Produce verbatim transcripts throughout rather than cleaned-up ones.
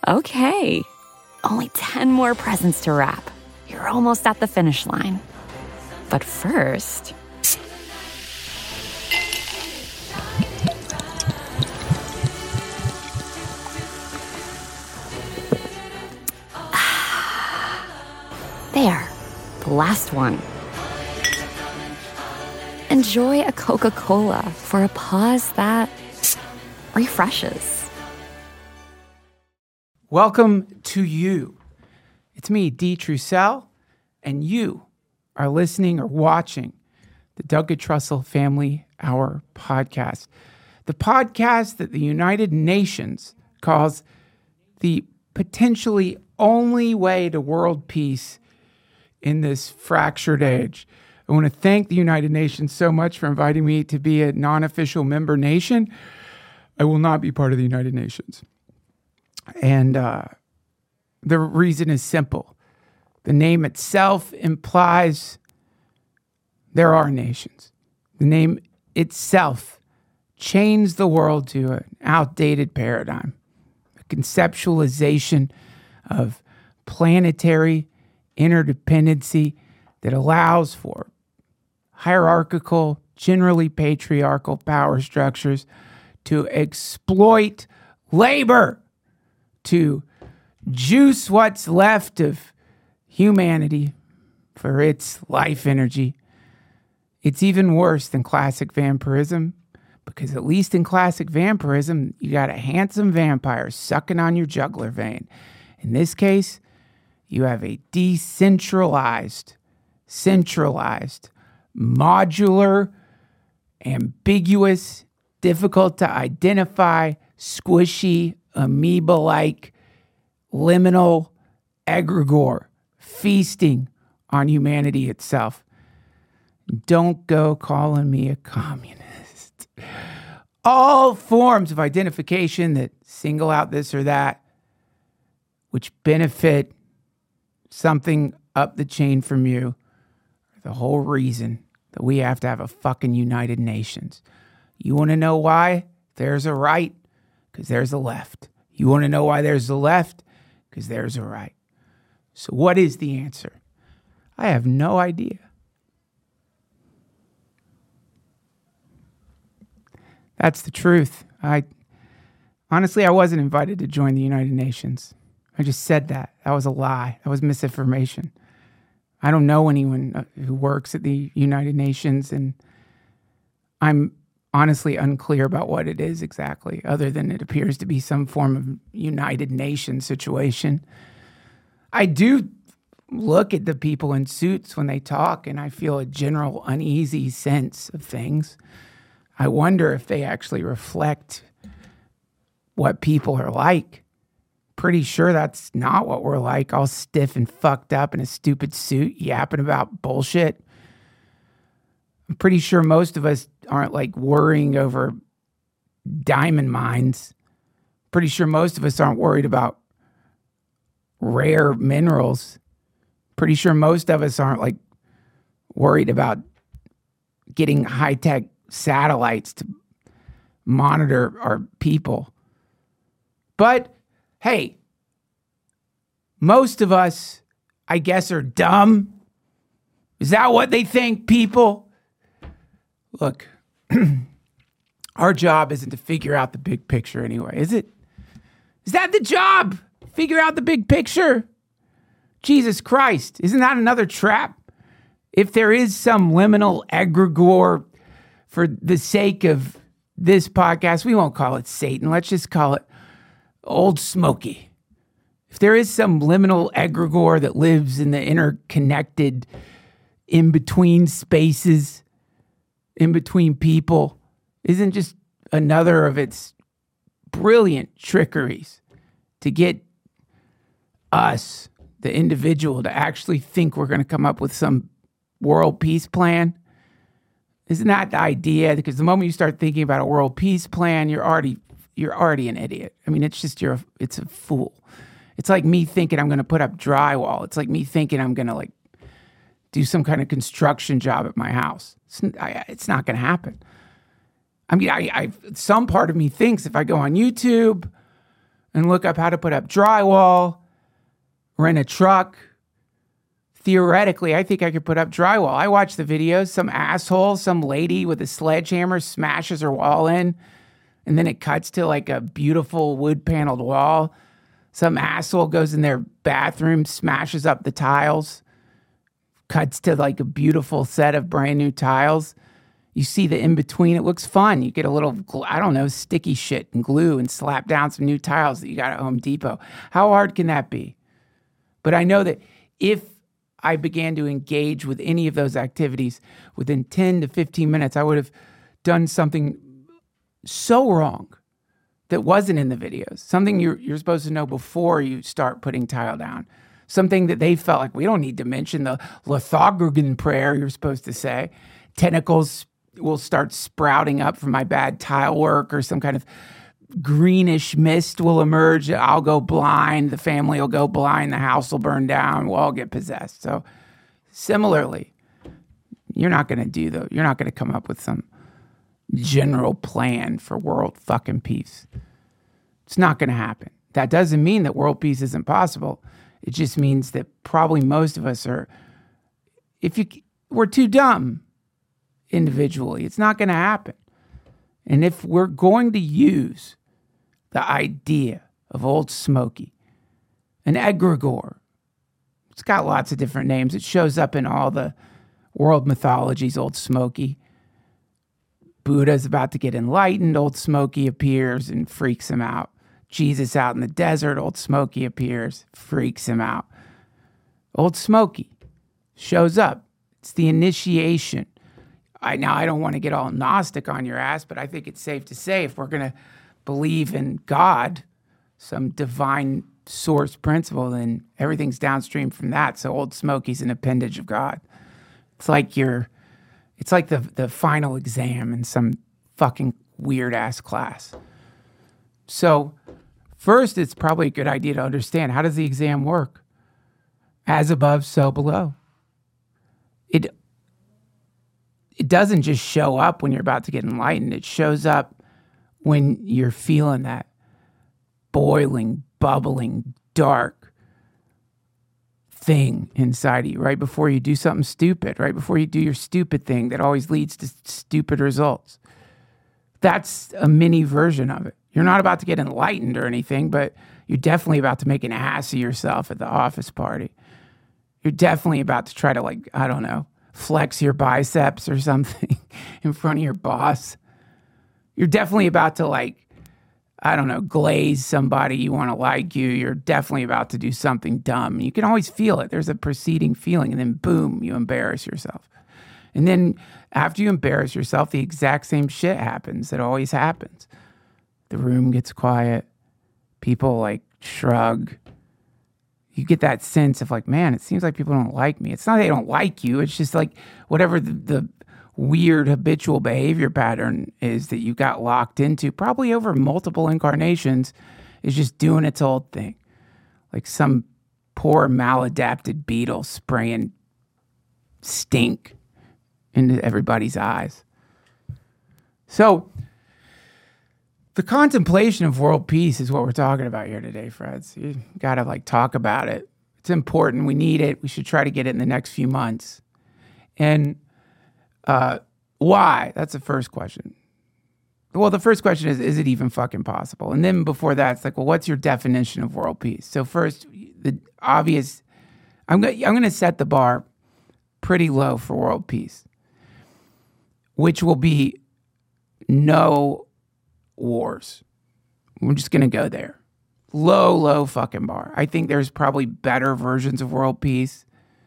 Okay, only ten more presents to wrap. You're almost at the finish line. But first... There, the last one. Enjoy a Coca-Cola for a pause that refreshes. Welcome to you. It's me, Dee Trussell, and you are listening or watching the Doug Trussell Family Hour podcast, the podcast that the United Nations calls the potentially only way to world peace in this fractured age. I want to thank the United Nations so much for inviting me to be a non-official member nation. I will not be part of the United Nations. And uh, the reason is simple. The name itself implies there are nations. The name itself chains the world to an outdated paradigm, a conceptualization of planetary interdependency that allows for hierarchical, generally patriarchal power structures to exploit labor, to juice what's left of humanity for its life energy. It's even worse than classic vampirism, because at least in classic vampirism, you got a handsome vampire sucking on your jugular vein. In this case, you have a decentralized, centralized, modular, ambiguous, difficult to identify, squishy, amoeba-like, liminal egregore feasting on humanity itself. Don't go calling me a communist. All forms of identification that single out this or that, which benefit something up the chain from you, the whole reason that we have to have a fucking United Nations. You want to know why? There's a right, because there's a left. You want to know why there's a left? Because there's a right. So what is the answer? I have no idea. That's the truth. I honestly, I wasn't invited to join the United Nations. I just said that. That was a lie. That was misinformation. I don't know anyone who works at the United Nations, and I'm honestly unclear about what it is exactly, other than it appears to be some form of United Nations situation. I do look at the people in suits when they talk, and I feel a general uneasy sense of things. I wonder if they actually reflect what people are like. Pretty sure that's not what we're like, all stiff and fucked up in a stupid suit, yapping about bullshit. I'm pretty sure most of us aren't like worrying over diamond mines. Pretty sure most of us aren't worried about rare minerals. Pretty sure most of us aren't like worried about getting high-tech satellites to monitor our people. But hey, most of us, I guess, are dumb. Is that what they think, people? Look, our job isn't to figure out the big picture anyway, is it? Is that the job? Figure out the big picture? Jesus Christ, isn't that another trap? If there is some liminal egregore, for the sake of this podcast, we won't call it Satan. Let's just call it Old Smoky. If there is some liminal egregore that lives in the interconnected, in-between spaces, in between people, isn't just another of its brilliant trickeries to get us, the individual, to actually think we're going to come up with some world peace plan? Isn't that the idea? Because the moment you start thinking about a world peace plan, you're already you're already an idiot. I mean, it's just you're a, it's a fool. It's like me thinking I'm going to put up drywall. It's like me thinking I'm going to like do some kind of construction job at my house. It's, I, it's not going to happen. I mean, I, I some part of me thinks if I go on YouTube and look up how to put up drywall, rent a truck. Theoretically, I think I could put up drywall. I watch the videos. Some asshole, some lady with a sledgehammer smashes her wall in, and then it cuts to like a beautiful wood-paneled wall. Some asshole goes in their bathroom, smashes up the tiles, cuts to like a beautiful set of brand new tiles. You see the in-between. It looks fun. You get a little, I don't know, sticky shit and glue and slap down some new tiles that you got at Home Depot. How hard can that be? But I know that if I began to engage with any of those activities within ten to fifteen minutes, I would have done something so wrong that wasn't in the videos. Something you're, you're supposed to know before you start putting tile down. Something that they felt like, we don't need to mention the Lithographin prayer you're supposed to say. Tentacles will start sprouting up from my bad tile work, or some kind of greenish mist will emerge. I'll go blind. The family will go blind. The house will burn down. We'll all get possessed. So similarly, you're not going to do though. You're not going to come up with some general plan for world fucking peace. It's not going to happen. That doesn't mean that world peace isn't possible. It just means that probably most of us are, if you, we're too dumb individually. It's not going to happen. And if we're going to use the idea of Old Smoky, an egregore, it's got lots of different names. It shows up in all the world mythologies, Old Smoky. Buddha's about to get enlightened, Old Smoky appears and freaks him out. Jesus out in the desert, Old Smoky appears, freaks him out. Old Smoky shows up. It's the initiation. I now I don't want to get all Gnostic on your ass, but I think it's safe to say if we're going to believe in God, some divine source principle, then everything's downstream from that. So Old Smoky's an appendage of God. It's like you're, it's like the the final exam in some fucking weird ass class. So first, it's probably a good idea to understand, how does the exam work? As above, so below. It It doesn't just show up when you're about to get enlightened. It shows up when you're feeling that boiling, bubbling, dark thing inside of you, right before you do something stupid, right before you do your stupid thing that always leads to stupid results. That's a mini version of it. You're not about to get enlightened or anything, but you're definitely about to make an ass of yourself at the office party. You're definitely about to try to, like, I don't know, flex your biceps or something in front of your boss. You're definitely about to, like, I don't know, glaze somebody you want to like you. You're definitely about to do something dumb. You can always feel it. There's a preceding feeling, and then boom, you embarrass yourself. And then after you embarrass yourself, the exact same shit happens that always happens. The room gets quiet. People, like, shrug. You get that sense of, like, man, it seems like people don't like me. It's not they don't like you. It's just like whatever the, the weird habitual behavior pattern is that you got locked into, probably over multiple incarnations, is just doing its old thing. Like some poor maladapted beetle spraying stink into everybody's eyes. So the contemplation of world peace is what we're talking about here today, Freds. You got to like talk about it. It's important. We need it. We should try to get it in the next few months. And uh, why? That's the first question. Well, the first question is, is it even fucking possible? And then before that, it's like, well, what's your definition of world peace? So first, the obvious, I'm going I'm going to set the bar pretty low for world peace, which will be no wars. We're just going to go there. Low, low fucking bar. I think there's probably better versions of world peace.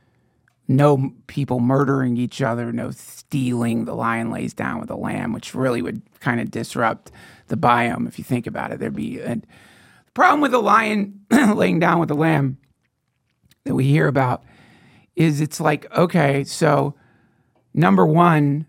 No people murdering each other, no stealing. The lion lays down with the lamb, which really would kind of disrupt the biome if you think about it. There'd be a the problem with the lion laying down with the lamb that we hear about is it's like, okay, so number one,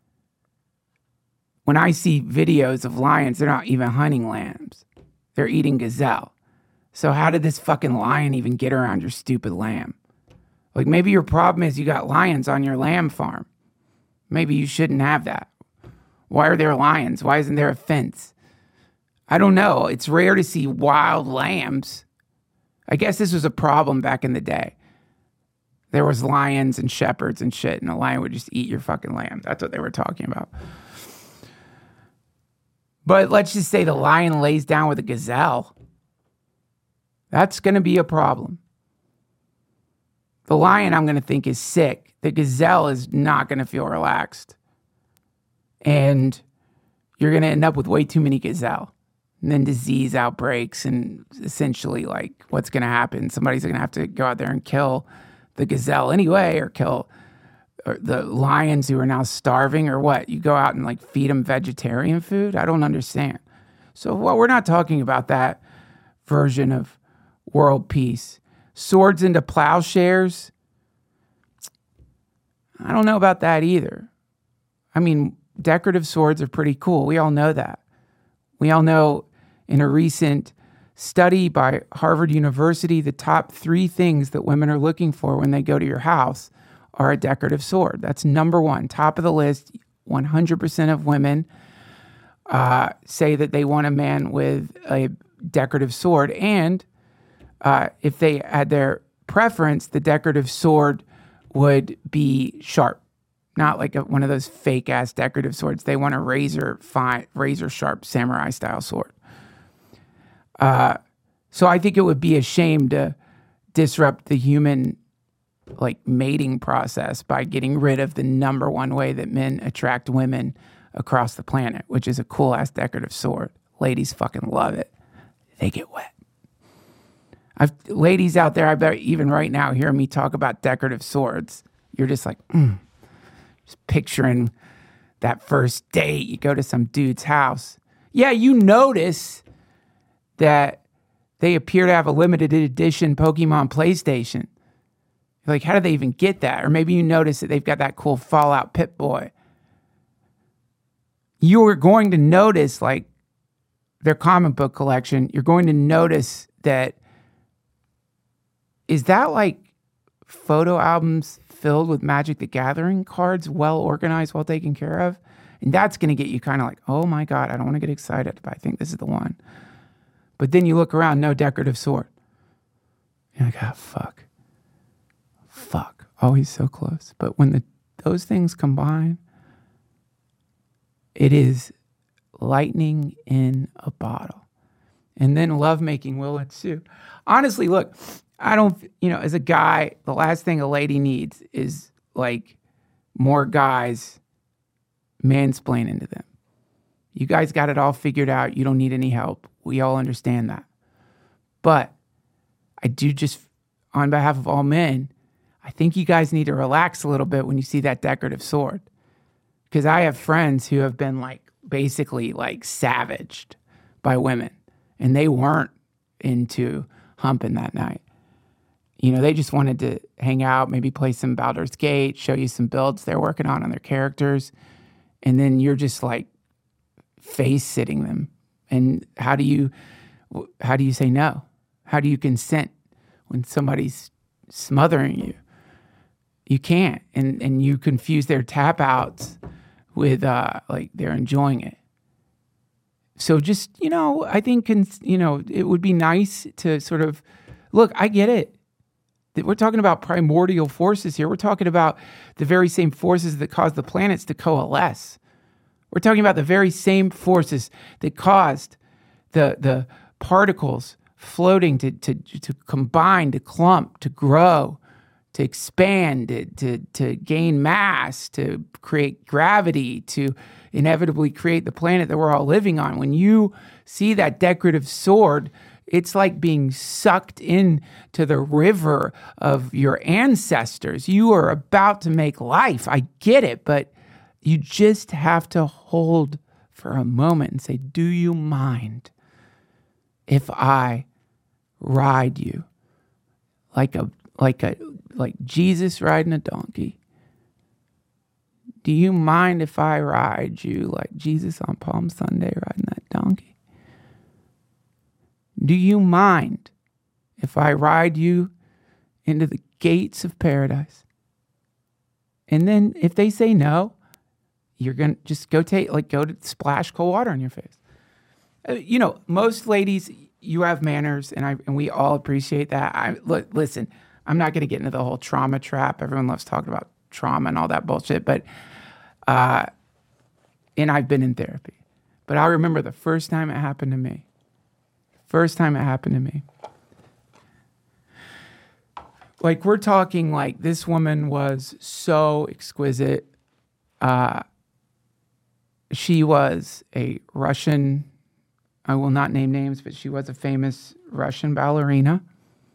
when I see videos of lions, they're not even hunting lambs. They're eating gazelle. So how did this fucking lion even get around your stupid lamb? Like maybe your problem is you got lions on your lamb farm. Maybe you shouldn't have that. Why are there lions? Why isn't there a fence? I don't know. It's rare to see wild lambs. I guess this was a problem back in the day. There was lions and shepherds and shit, and a lion would just eat your fucking lamb. That's what they were talking about. But let's just say the lion lays down with a gazelle. That's going to be a problem. The lion, I'm going to think, is sick. The gazelle is not going to feel relaxed. And you're going to end up with way too many gazelle. And then disease outbreaks, and essentially, like, what's going to happen? Somebody's going to have to go out there and kill the gazelle anyway, or kill or the lions who are now starving, or what? You go out and, like, feed them vegetarian food? I don't understand. So, well, we're not talking about that version of world peace. Swords into plowshares? I don't know about that either. I mean, decorative swords are pretty cool. We all know that. We all know in a recent study by Harvard University, the top three things that women are looking for when they go to your house are a decorative sword. That's number one, top of the list. one hundred percent of women uh, say that they want a man with a decorative sword. And uh, if they had their preference, the decorative sword would be sharp. Not like a, one of those fake ass decorative swords. They want a razor fine, razor sharp samurai style sword. Uh, so I think it would be a shame to disrupt the human like mating process by getting rid of the number one way that men attract women across the planet, which is a cool ass decorative sword. Ladies fucking love it. They get wet. I've, ladies out there, I bet even right now hear me talk about decorative swords. You're just like, mm. Just picturing that first date. You go to some dude's house. Yeah, you notice that they appear to have a limited edition Pokemon PlayStation. You're like, how did they even get that? Or maybe you notice that they've got that cool Fallout Pip-Boy. You're going to notice, like, their comic book collection. You're going to notice that, is that like photo albums filled with Magic the Gathering cards, well organized, well taken care of? And that's going to get you kind of like, oh my God, I don't want to get excited, but I think this is the one. But then you look around, no decorative sword. You're like, ah, fuck. Fuck. Always so close. But when the those things combine, it is lightning in a bottle. And then lovemaking will ensue. Honestly, look, I don't, you know, as a guy, the last thing a lady needs is like more guys mansplaining to them. You guys got it all figured out. You don't need any help. We all understand that. But I do just, on behalf of all men, I think you guys need to relax a little bit when you see that decorative sword. Because I have friends who have been like, basically like savaged by women. And they weren't into humping that night. You know, they just wanted to hang out, maybe play some Baldur's Gate, show you some builds they're working on on their characters. And then you're just like face sitting them. And how do you, how do you say no? How do you consent when somebody's smothering you? You can't. And and you confuse their tap outs with uh, like they're enjoying it. So just, you know, I think, you know, it would be nice to sort of, look, I get it. We're talking about primordial forces here. We're talking about the very same forces that cause the planets to coalesce. We're talking about the very same forces that caused the the particles floating to to to combine, to clump, to grow, to expand, to, to, to gain mass, to create gravity, to inevitably create the planet that we're all living on. When you see that decorative sword, it's like being sucked into the river of your ancestors. You are about to make life. I get it, but you just have to hold for a moment and say, do you mind if I ride you like a like a like Jesus riding a donkey? Do you mind if I ride you like Jesus on Palm Sunday riding that donkey? Do you mind if I ride you into the gates of paradise? And then if they say no, you're going to just go take, like, go to splash cold water on your face. Uh, you know, most ladies, you have manners, and I and we all appreciate that. I look, listen, I'm not going to get into the whole trauma trap. Everyone loves talking about trauma and all that bullshit, but uh, and I've been in therapy. But I remember the first time it happened to me. First time it happened to me. Like, we're talking like this woman was so exquisite. Uh, she was a Russian, I will not name names, but she was a famous Russian ballerina.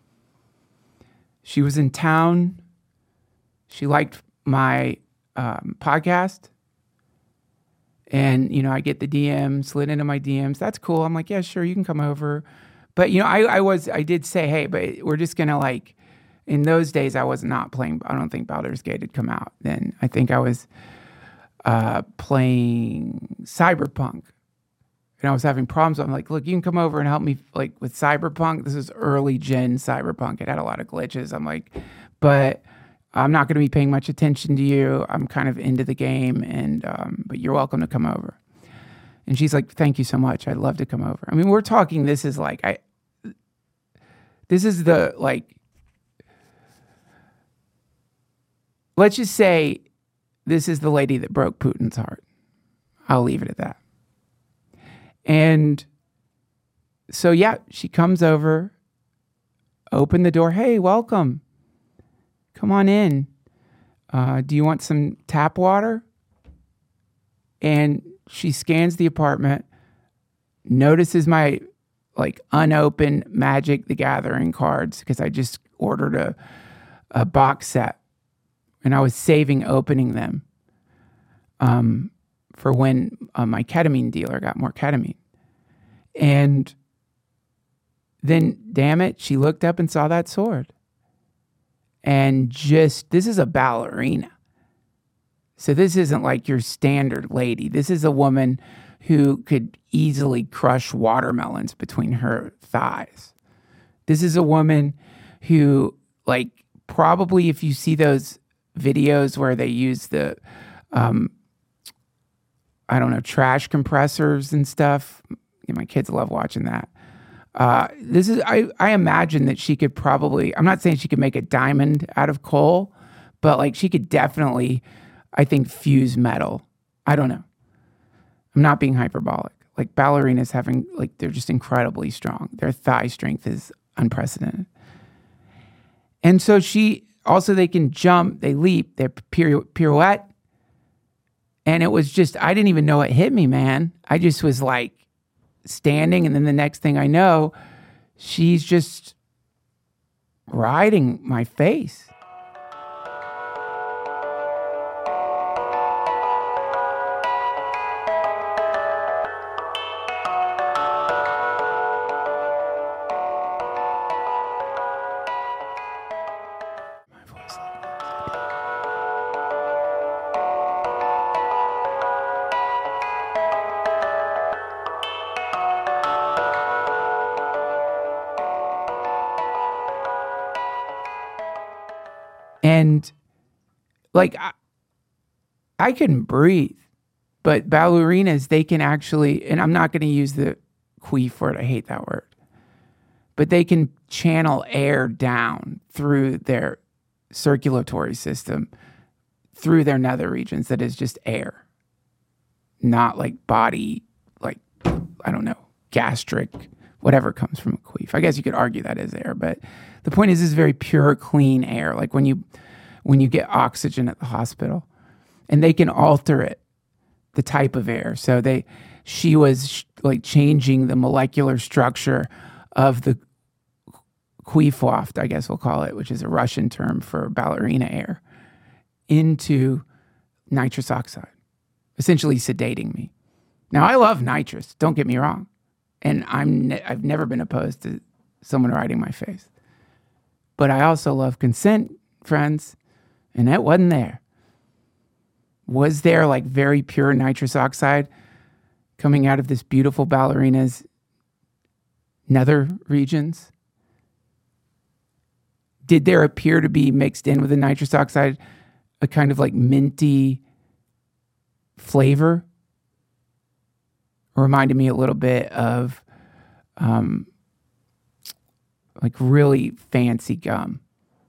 She was in town. She liked my um, podcast. And, you know, I get the D M, slid into my D Ms. That's cool. I'm like, yeah, sure, you can come over. But, you know, I, I was, I did say, hey, but we're just going to like, in those days, I was not playing, I don't think Baldur's Gate had come out then. I think I was uh, playing Cyberpunk. And I was having problems. I'm like, look, you can come over and help me like with Cyberpunk. This is early gen Cyberpunk. It had a lot of glitches. I'm like, but I'm not going to be paying much attention to you. I'm kind of into the game, and um, but you're welcome to come over. And she's like, thank you so much. I'd love to come over. I mean, we're talking, this is like, I, this is the, like, let's just say this is the lady that broke Putin's heart. I'll leave it at that. And so, yeah, she comes over, open the door. Hey, welcome. Come on in. Uh, do you want some tap water? And she scans the apartment, notices my like unopened Magic the Gathering cards because I just ordered a, a box set. And I was saving opening them um, for when uh, my ketamine dealer got more ketamine. And then, damn it, she looked up and saw that sword. And just, this is a ballerina. So this isn't like your standard lady. This is a woman who could easily crush watermelons between her thighs. This is a woman who, like, probably if you see those videos where they use the, um, I don't know, trash compressors and stuff. My kids love watching that. Uh, this is, I, I imagine that she could probably, I'm not saying she could make a diamond out of coal, but like she could definitely, I think, fuse metal. I don't know. I'm not being hyperbolic. Like ballerinas having, like, they're just incredibly strong. Their thigh strength is unprecedented. And so she, also, they can jump, they leap, they pirouette. And it was just, I didn't even know it hit me, man. I just was like standing. And then the next thing I know, she's just riding my face. And like, I, I couldn't breathe, but ballerinas, they can actually, and I'm not going to use the queef word. I hate that word, but they can channel air down through their circulatory system, through their nether regions. That is just air, not like body, like, I don't know, gastric, whatever comes from a queef. I guess you could argue that is air, but the point is, this is very pure, clean air. Like when you, when you get oxygen at the hospital, and they can alter it, the type of air. So they, she was sh- like changing the molecular structure of the queefwaft, I guess we'll call it, which is a Russian term for ballerina air, into nitrous oxide, essentially sedating me. Now, I love nitrous, don't get me wrong. And I'm ne- I've never been opposed to someone riding my face. But I also love consent, friends, and that wasn't there. Was there like very pure nitrous oxide coming out of this beautiful ballerina's nether regions? Did there appear to be mixed in with the nitrous oxide a kind of like minty flavor? reminded me a little bit of um, like really fancy gum.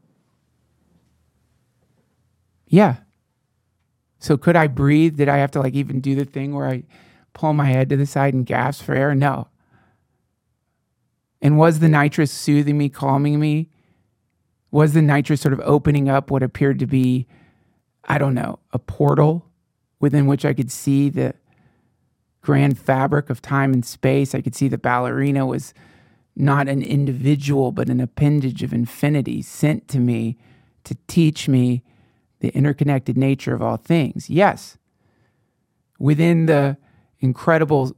Yeah. So could I breathe? Did I have to like even do the thing where I pull my head to the side and gasp for air? No. And was the nitrous soothing me, calming me? Was the nitrous sort of opening up what appeared to be, I don't know, a portal within which I could see the grand fabric of time and space? I could see the ballerina was not an individual, but an appendage of infinity sent to me to teach me the interconnected nature of all things. Yes, within the incredible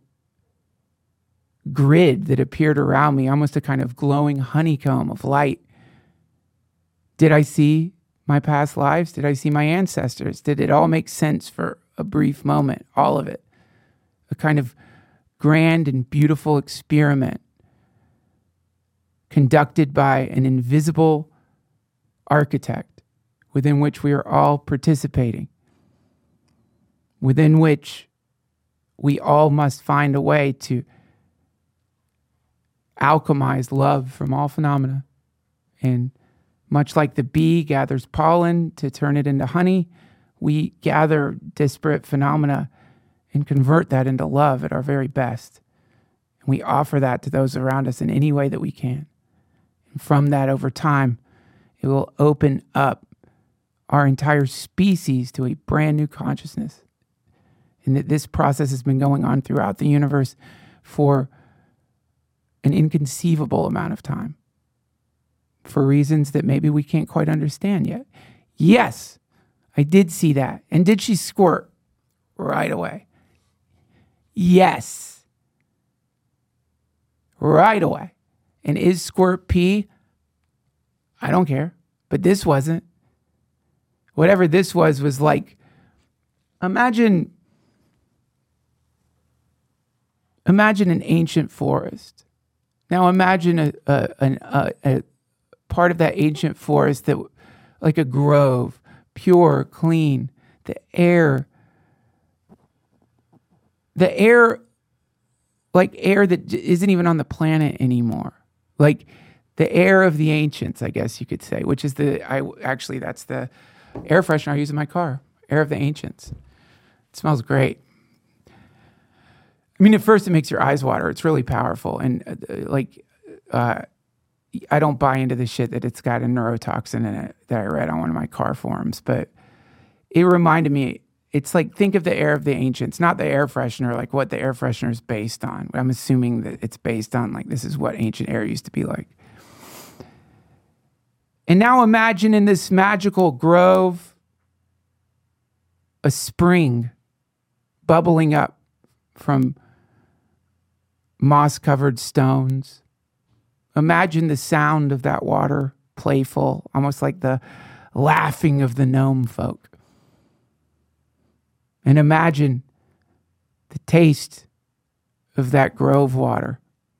grid that appeared around me, almost a kind of glowing honeycomb of light, did I see my past lives? Did I see my ancestors? Did it all make sense for a brief moment? All of it. A kind of grand and beautiful experiment conducted by an invisible architect within which we are all participating, within which we all must find a way to alchemize love from all phenomena. And much like the bee gathers pollen to turn it into honey, we gather disparate phenomena and convert that into love at our very best. And we offer that to those around us in any way that we can. And from that, over time, it will open up our entire species to a brand new consciousness. And that this process has been going on throughout the universe for an inconceivable amount of time, for reasons that maybe we can't quite understand yet. Yes, I did see that. And did she squirt right away? Yes. Right away. And is squirt pee? I don't care. But this wasn't. Whatever this was, was like, imagine, imagine an ancient forest. Now imagine a, a, a, a part of that ancient forest that, like a grove, pure, clean, the air, the air, like air that isn't even on the planet anymore. Like the air of the ancients, I guess you could say, which is the, I actually, that's the air freshener I use in my car, air of the ancients. It smells great. I mean, at first it makes your eyes water. It's really powerful. And uh, like, uh, I don't buy into the shit that it's got a neurotoxin in it that I read on one of my car forums, but it reminded me, it's like, think of the air of the ancients, not the air freshener, like what the air freshener is based on. I'm assuming that it's based on like, this is what ancient air used to be like. And now imagine in this magical grove, a spring bubbling up from moss-covered stones. Imagine the sound of that water, playful, almost like the laughing of the gnome folk. And imagine the taste of that grove water.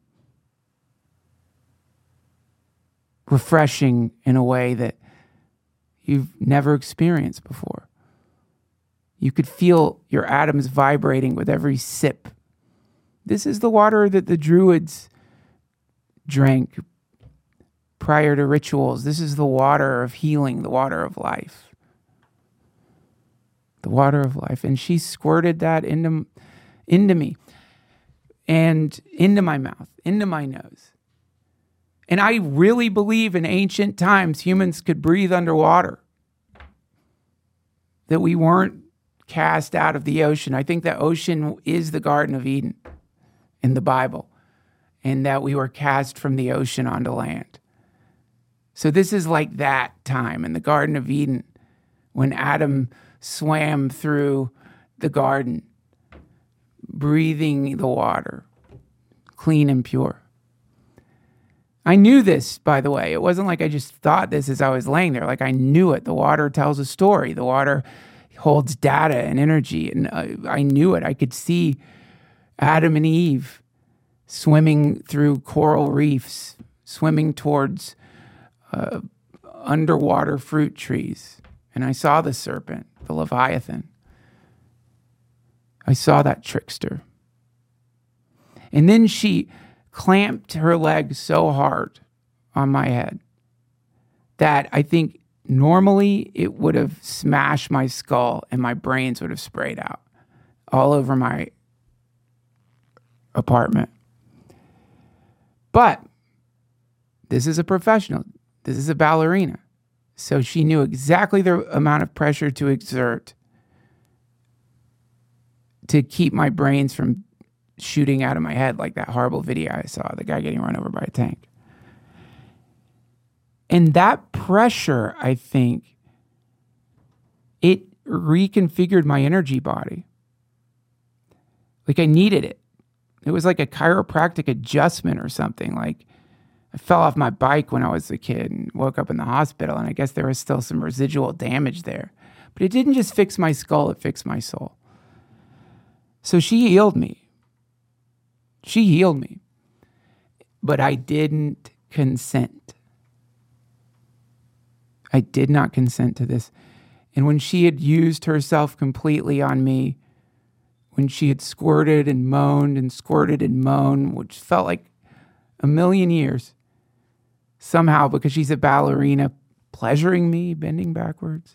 Refreshing in a way that you've never experienced before. You could feel your atoms vibrating with every sip. This is the water that the Druids drank prior to rituals. This is the water of healing, the water of life. The water of life. And she squirted that into, into me and into my mouth, into my nose. And I really believe in ancient times humans could breathe underwater. That we weren't cast out of the ocean. I think the ocean is the Garden of Eden in the Bible. And that we were cast from the ocean onto land. So this is like that time in the Garden of Eden when Adam swam through the garden, breathing the water, clean and pure. I knew this, by the way. It wasn't like I just thought this as I was laying there. Like I knew it. The water tells a story. The water holds data and energy. And I, I knew it. I could see Adam and Eve swimming through coral reefs, swimming towards uh, underwater fruit trees. And I saw the serpent, the Leviathan. I saw that trickster. And then she clamped her leg so hard on my head that I think normally it would have smashed my skull and my brains would have sprayed out all over my apartment. But this is a professional. This is a ballerina. So she knew exactly the amount of pressure to exert to keep my brains from shooting out of my head like that horrible video I saw, the guy getting run over by a tank. And that pressure, I think, it reconfigured my energy body. Like I needed it. It was like a chiropractic adjustment or something. Like I fell off my bike when I was a kid and woke up in the hospital, and I guess there was still some residual damage there. But it didn't just fix my skull, it fixed my soul. So she healed me. She healed me. But I didn't consent. I did not consent to this. And when she had used herself completely on me, when she had squirted and moaned and squirted and moaned, which felt like a million years, somehow, because she's a ballerina, pleasuring me, bending backwards,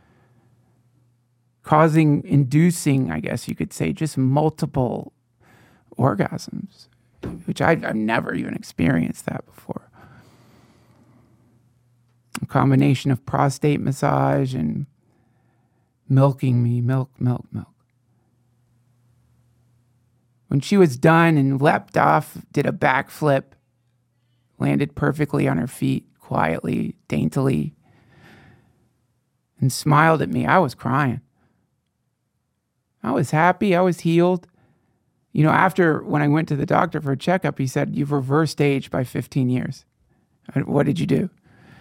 causing, inducing, I guess you could say, just multiple orgasms, which I've, I've never even experienced that before. A combination of prostate massage and milking me, milk, milk, milk. When she was done and leapt off, did a backflip, landed perfectly on her feet, quietly, daintily, and smiled at me, I was crying. I was happy. I was healed. You know, after when I went to the doctor for a checkup, he said, you've reversed age by fifteen years. What did you do?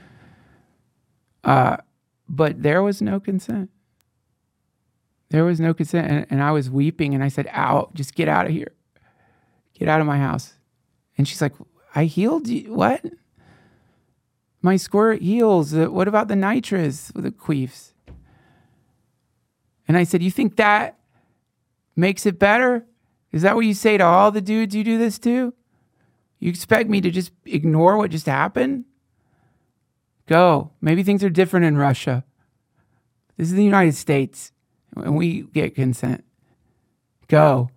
Uh, but there was no consent. There was no consent. And, and I was weeping and I said, ow, just get out of here. Get out of my house. And she's like, I healed you. What? My squirt heals. Uh, what about the nitrous with the queefs? And I said, you think that makes it better? Is that what you say to all the dudes you do this to? You expect me to just ignore what just happened? Go. Maybe things are different in Russia. This is the United States, and we get consent. Go.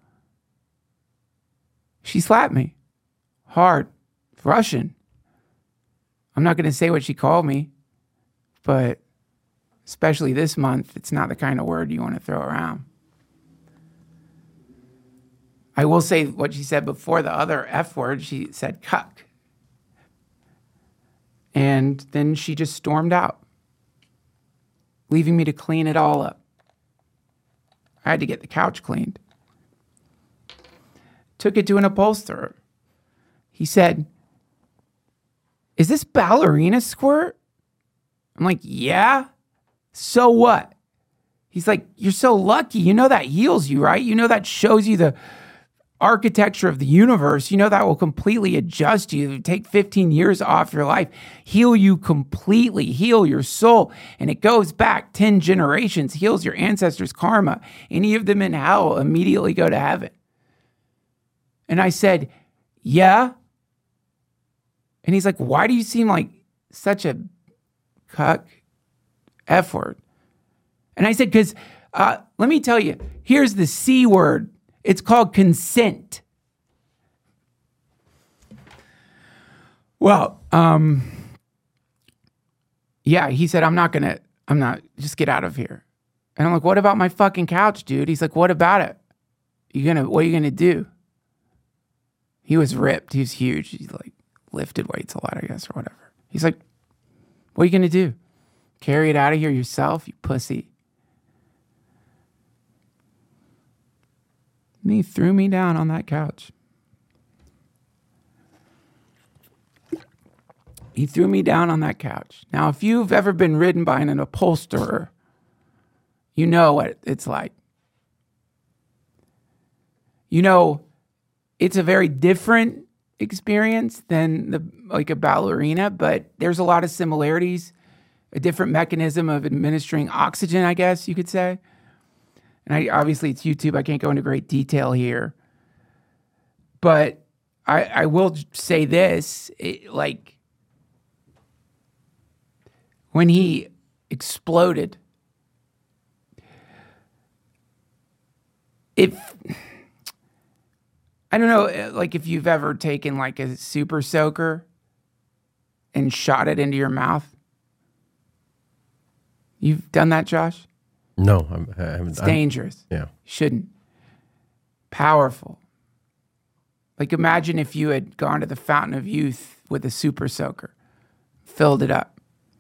She slapped me. Hard. Russian. I'm not going to say what she called me, but especially this month, it's not the kind of word you want to throw around. I will say what she said before the other F word. She said cuck. And then she just stormed out, leaving me to clean it all up. I had to get the couch cleaned. Took it to an upholsterer. He said, is this ballerina squirt? I'm like, yeah. So what? He's like, you're so lucky. You know that heals you, right? You know that shows you the architecture of the universe. You know that will completely adjust you, take fifteen years off your life, heal you completely, heal your soul. And it goes back ten generations, heals your ancestors' karma. Any of them in hell immediately go to heaven. And I said, yeah. And he's like, why do you seem like such a cuck F word? And I said, because uh, let me tell you, here's the C word. It's called consent. Well, um, yeah, he said, I'm not going to, I'm not, just get out of here. And I'm like, what about my fucking couch, dude? He's like, what about it? You gonna, what are you going to do? He was ripped. He was huge. He's like lifted weights a lot, I guess, or whatever. He's like, what are you going to do? Carry it out of here yourself, you pussy. And he threw me down on that couch. He threw me down on that couch. Now, if you've ever been ridden by an upholsterer, you know what it's like. You know, it's a very different experience than the like a ballerina, but there's a lot of similarities. A different mechanism of administering oxygen, I guess you could say. And I, obviously it's YouTube. I can't go into great detail here. But I, I will say this, it, like, when he exploded, if, I don't know, like if you've ever taken like a super soaker and shot it into your mouth. You've done that, Josh? No, I'm, I haven't. It's dangerous. I'm, yeah. Shouldn't. Powerful. Like imagine if you had gone to the Fountain of Youth with a super soaker, filled it up.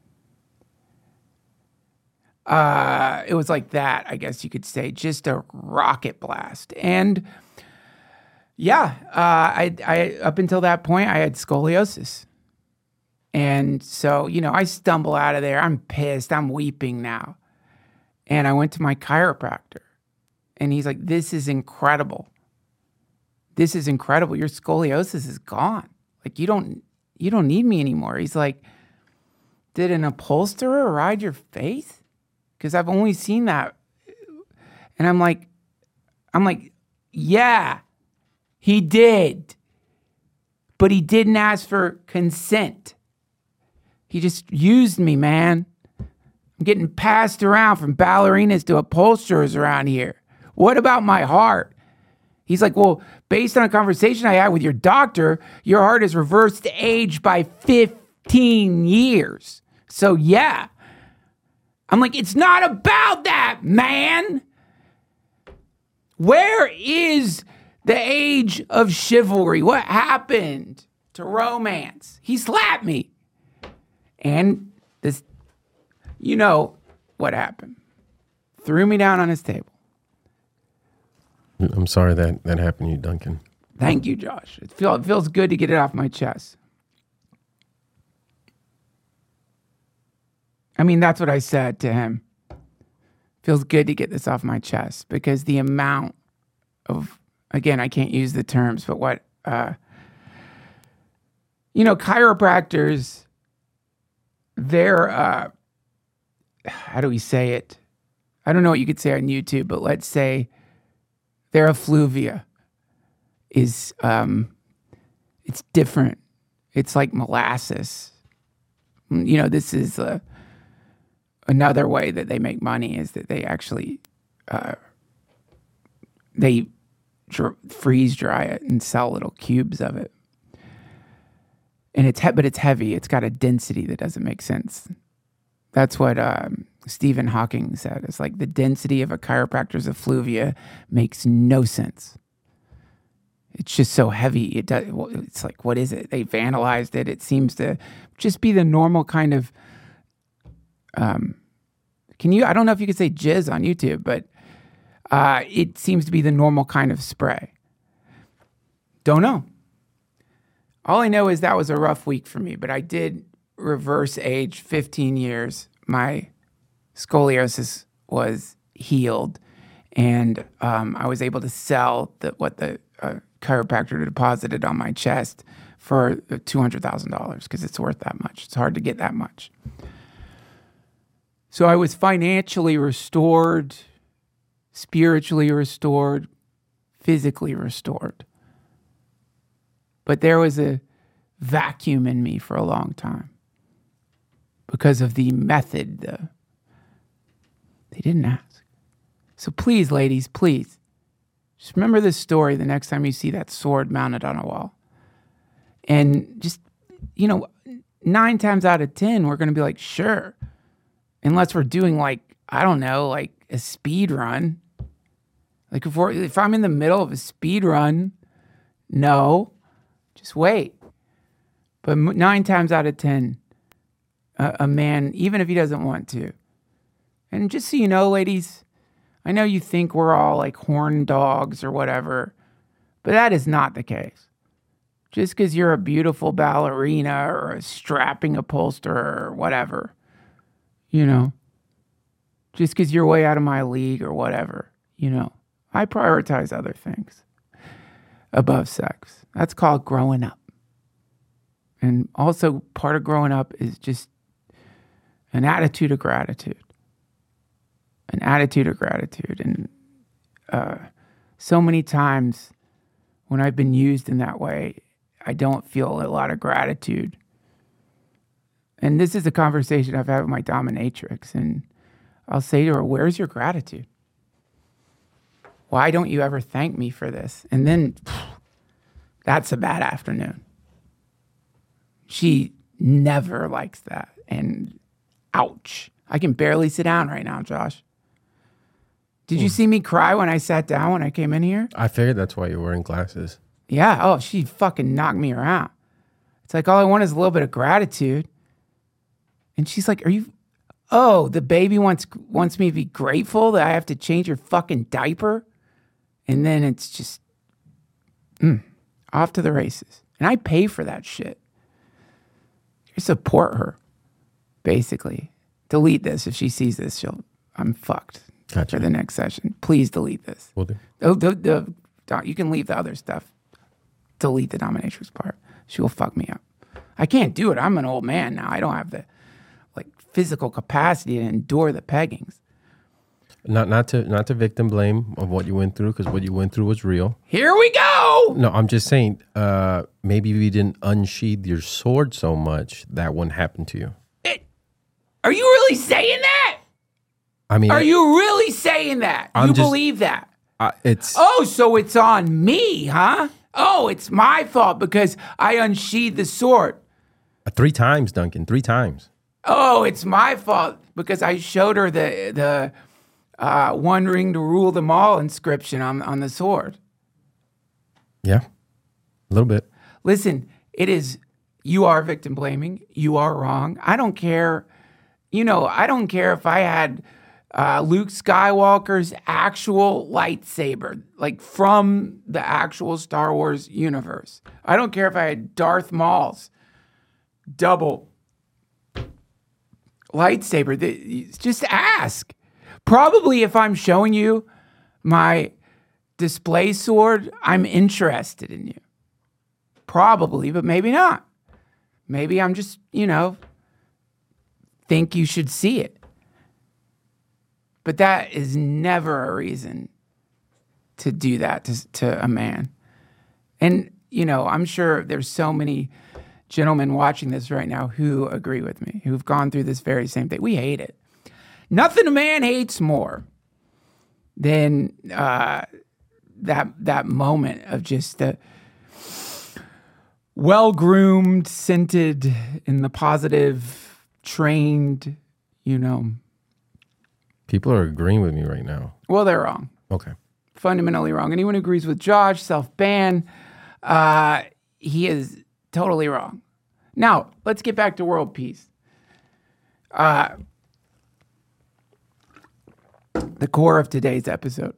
Uh, it was like that, I guess you could say, just a rocket blast. And yeah, uh, I, I up until that point, I had scoliosis. And so, you know, I stumble out of there. I'm pissed. I'm weeping now. And I went to my chiropractor. And he's like, this is incredible. This is incredible. Your scoliosis is gone. Like, you don't you don't need me anymore. He's like, did an upholsterer ride your face? Because I've only seen that. And I'm like, I'm like, yeah, he did. But he didn't ask for consent. He just used me, man. I'm getting passed around from ballerinas to upholsterers around here. What about my heart? He's like, well, based on a conversation I had with your doctor, your heart is reversed age by fifteen years. So yeah. I'm like, it's not about that, man. Where is the age of chivalry? What happened to romance? He slapped me. And this, you know what happened. Threw me down on his table. I'm sorry that that happened to you, Duncan. Thank you, Josh. It, feel, it feels good to get it off my chest. I mean, that's what I said to him. Feels good to get this off my chest because the amount of, again, I can't use the terms, but what, uh, you know, chiropractors, they're, uh, how do we say it? I don't know what you could say on YouTube, but let's say their effluvia is, um, it's different. It's like molasses. You know, this is uh, another way that they make money is that they actually, uh, they dr- freeze dry it and sell little cubes of it. And it's, he- but it's heavy. It's got a density that doesn't make sense. That's what um, Stephen Hawking said. It's like the density of a chiropractor's effluvia makes no sense. It's just so heavy. It does. It's like, what is it? They've analyzed it. It seems to just be the normal kind of. Um, can you? I don't know if you could say jizz on YouTube, but uh, it seems to be the normal kind of spray. Don't know. All I know is that was a rough week for me, but I did reverse age fifteen years. My scoliosis was healed, and um, I was able to sell the, what the uh, chiropractor deposited on my chest for two hundred thousand dollars because it's worth that much. It's hard to get that much. So I was financially restored, spiritually restored, physically restored. But there was a vacuum in me for a long time because of the method. The, they didn't ask. So please, ladies, please, just remember this story the next time you see that sword mounted on a wall. And just, you know, nine times out of ten, we're going to be like, sure. Unless we're doing like, I don't know, like a speed run. Like if, we're, if I'm in the middle of a speed run, no. Just wait. But nine times out of ten, a, a man, even if he doesn't want to. And just so you know, ladies, I know you think we're all like horn dogs or whatever, but that is not the case. Just because you're a beautiful ballerina or a strapping upholsterer or whatever, you know, just because you're way out of my league or whatever, you know, I prioritize other things above sex. That's called growing up. And also part of growing up is just an attitude of gratitude. An attitude of gratitude. And uh, so many times when I've been used in that way, I don't feel a lot of gratitude. And this is a conversation I've had with my dominatrix, and I'll say to her, where's your gratitude? Why don't you ever thank me for this? And then that's a bad afternoon. She never likes that. And ouch. I can barely sit down right now, Josh. Did you see me cry when I sat down when I came in here? I figured that's why you're wearing glasses. Yeah. Oh, she fucking knocked me around. It's like, all I want is a little bit of gratitude. And she's like, are you... Oh, the baby wants wants me to be grateful that I have to change your fucking diaper? And then it's just mm, off to the races. And I pay for that shit. I support her, basically. Delete this. If she sees this, she'll... I'm fucked. Gotcha. For the next session. Please delete this. Will do. Oh, the, the, the, you can leave the other stuff. Delete the dominatrix part. She will fuck me up. I can't do it. I'm an old man now. I don't have the like physical capacity to endure the peggings. Not not to not to victim blame of what you went through, because what you went through was real. Here we go. No, I'm just saying, uh, maybe if you didn't unsheath your sword so much, that wouldn't happen to you. It, are you really saying that? I mean, are you really saying that? I'm you just, believe that? Uh, it's oh, so it's on me, huh? Oh, it's my fault because I unsheathed the sword. Three times, Duncan. Three times. Oh, it's my fault because I showed her the the uh, one ring to rule them all inscription on on the sword. Yeah, a little bit. Listen, it is. You are victim blaming. You are wrong. I don't care. You know, I don't care if I had. Uh, Luke Skywalker's actual lightsaber, like from the actual Star Wars universe. I don't care if I had Darth Maul's double lightsaber. Just ask. Probably if I'm showing you my display sword, I'm interested in you. Probably, but maybe not. Maybe I'm just, you know, think you should see it. But that is never a reason to do that to, to a man. And, you know, I'm sure there's so many gentlemen watching this right now who agree with me, who've gone through this very same thing. We hate it. Nothing a man hates more than uh, that, that moment of just the well-groomed, scented, in the positive, trained, you know... People are agreeing with me right now. Well, they're wrong. Okay. Fundamentally wrong. Anyone who agrees with Josh, self-ban, uh, he is totally wrong. Now, let's get back to world peace. Uh, the core of today's episode.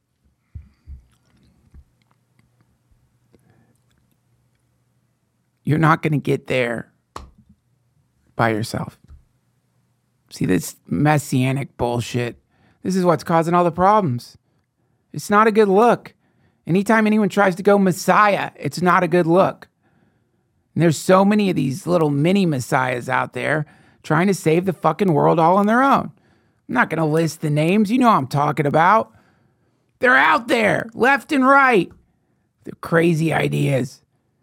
You're not going to get there by yourself. See, this messianic bullshit, this is what's causing all the problems. It's not a good look. Anytime anyone tries to go Messiah, it's not a good look. And there's so many of these little mini messiahs out there trying to save the fucking world all on their own. I'm not going to list the names. You know what I'm talking about. They're out there, left and right. They're crazy ideas.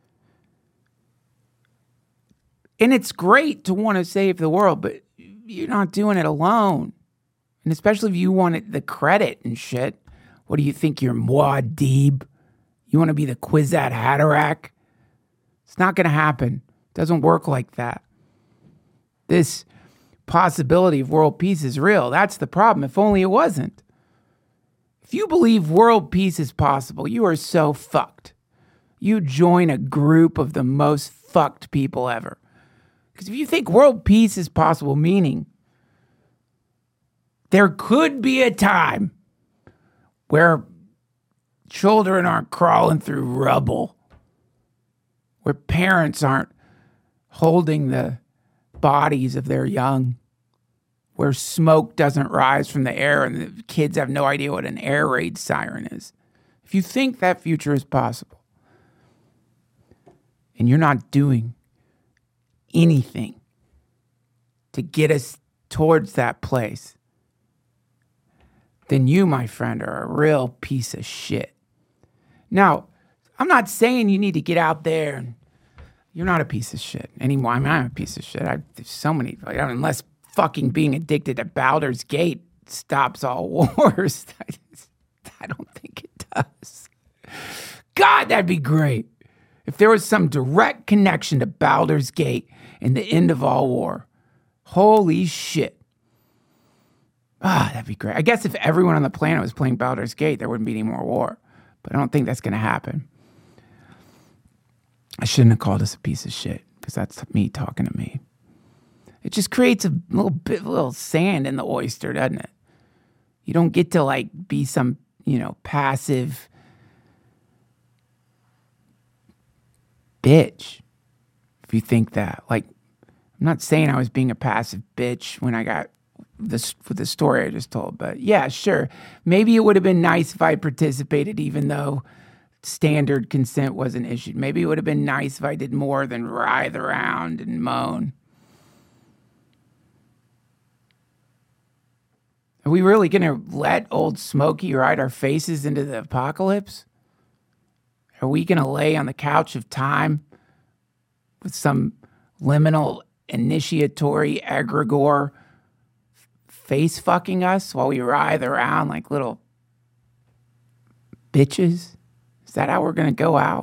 And it's great to want to save the world, but you're not doing it alone. And especially if you want it, the credit and shit. What do you think? You're Muad'Dib? You want to be the Kwisatz Haderach? It's not going to happen. It doesn't work like that. This possibility of world peace is real. That's the problem. If only it wasn't. If you believe world peace is possible, you are so fucked. You join a group of the most fucked people ever. Because if you think world peace is possible, meaning there could be a time where children aren't crawling through rubble, where parents aren't holding the bodies of their young, where smoke doesn't rise from the air and the kids have no idea what an air raid siren is. If you think that future is possible, and you're not doing anything to get us towards that place, then you, my friend, are a real piece of shit. Now, I'm not saying you need to get out there and you're not a piece of shit anymore. I mean, I'm a piece of shit. I, there's so many, like, unless fucking being addicted to Baldur's Gate stops all wars. I, just, I don't think it does. God, that'd be great. If there was some direct connection to Baldur's Gate and the end of all war. Holy shit. Ah, that'd be great. I guess if everyone on the planet was playing Baldur's Gate, there wouldn't be any more war. But I don't think that's going to happen. I shouldn't have called us a piece of shit because that's me talking to me. It just creates a little bit, a little sand in the oyster, doesn't it? You don't get to like be some, you know, passive bitch if you think that. Like, I'm not saying I was being a passive bitch when I got this with the story I just told, but yeah, sure. Maybe it would have been nice if I participated, even though standard consent wasn't issued. Maybe it would have been nice if I did more than writhe around and moan. Are we really going to let old Smokey ride our faces into the apocalypse? Are we going to lay on the couch of time with some liminal initiatory egregore face fucking us while we writhe around like little bitches? Is that how we're going to go out?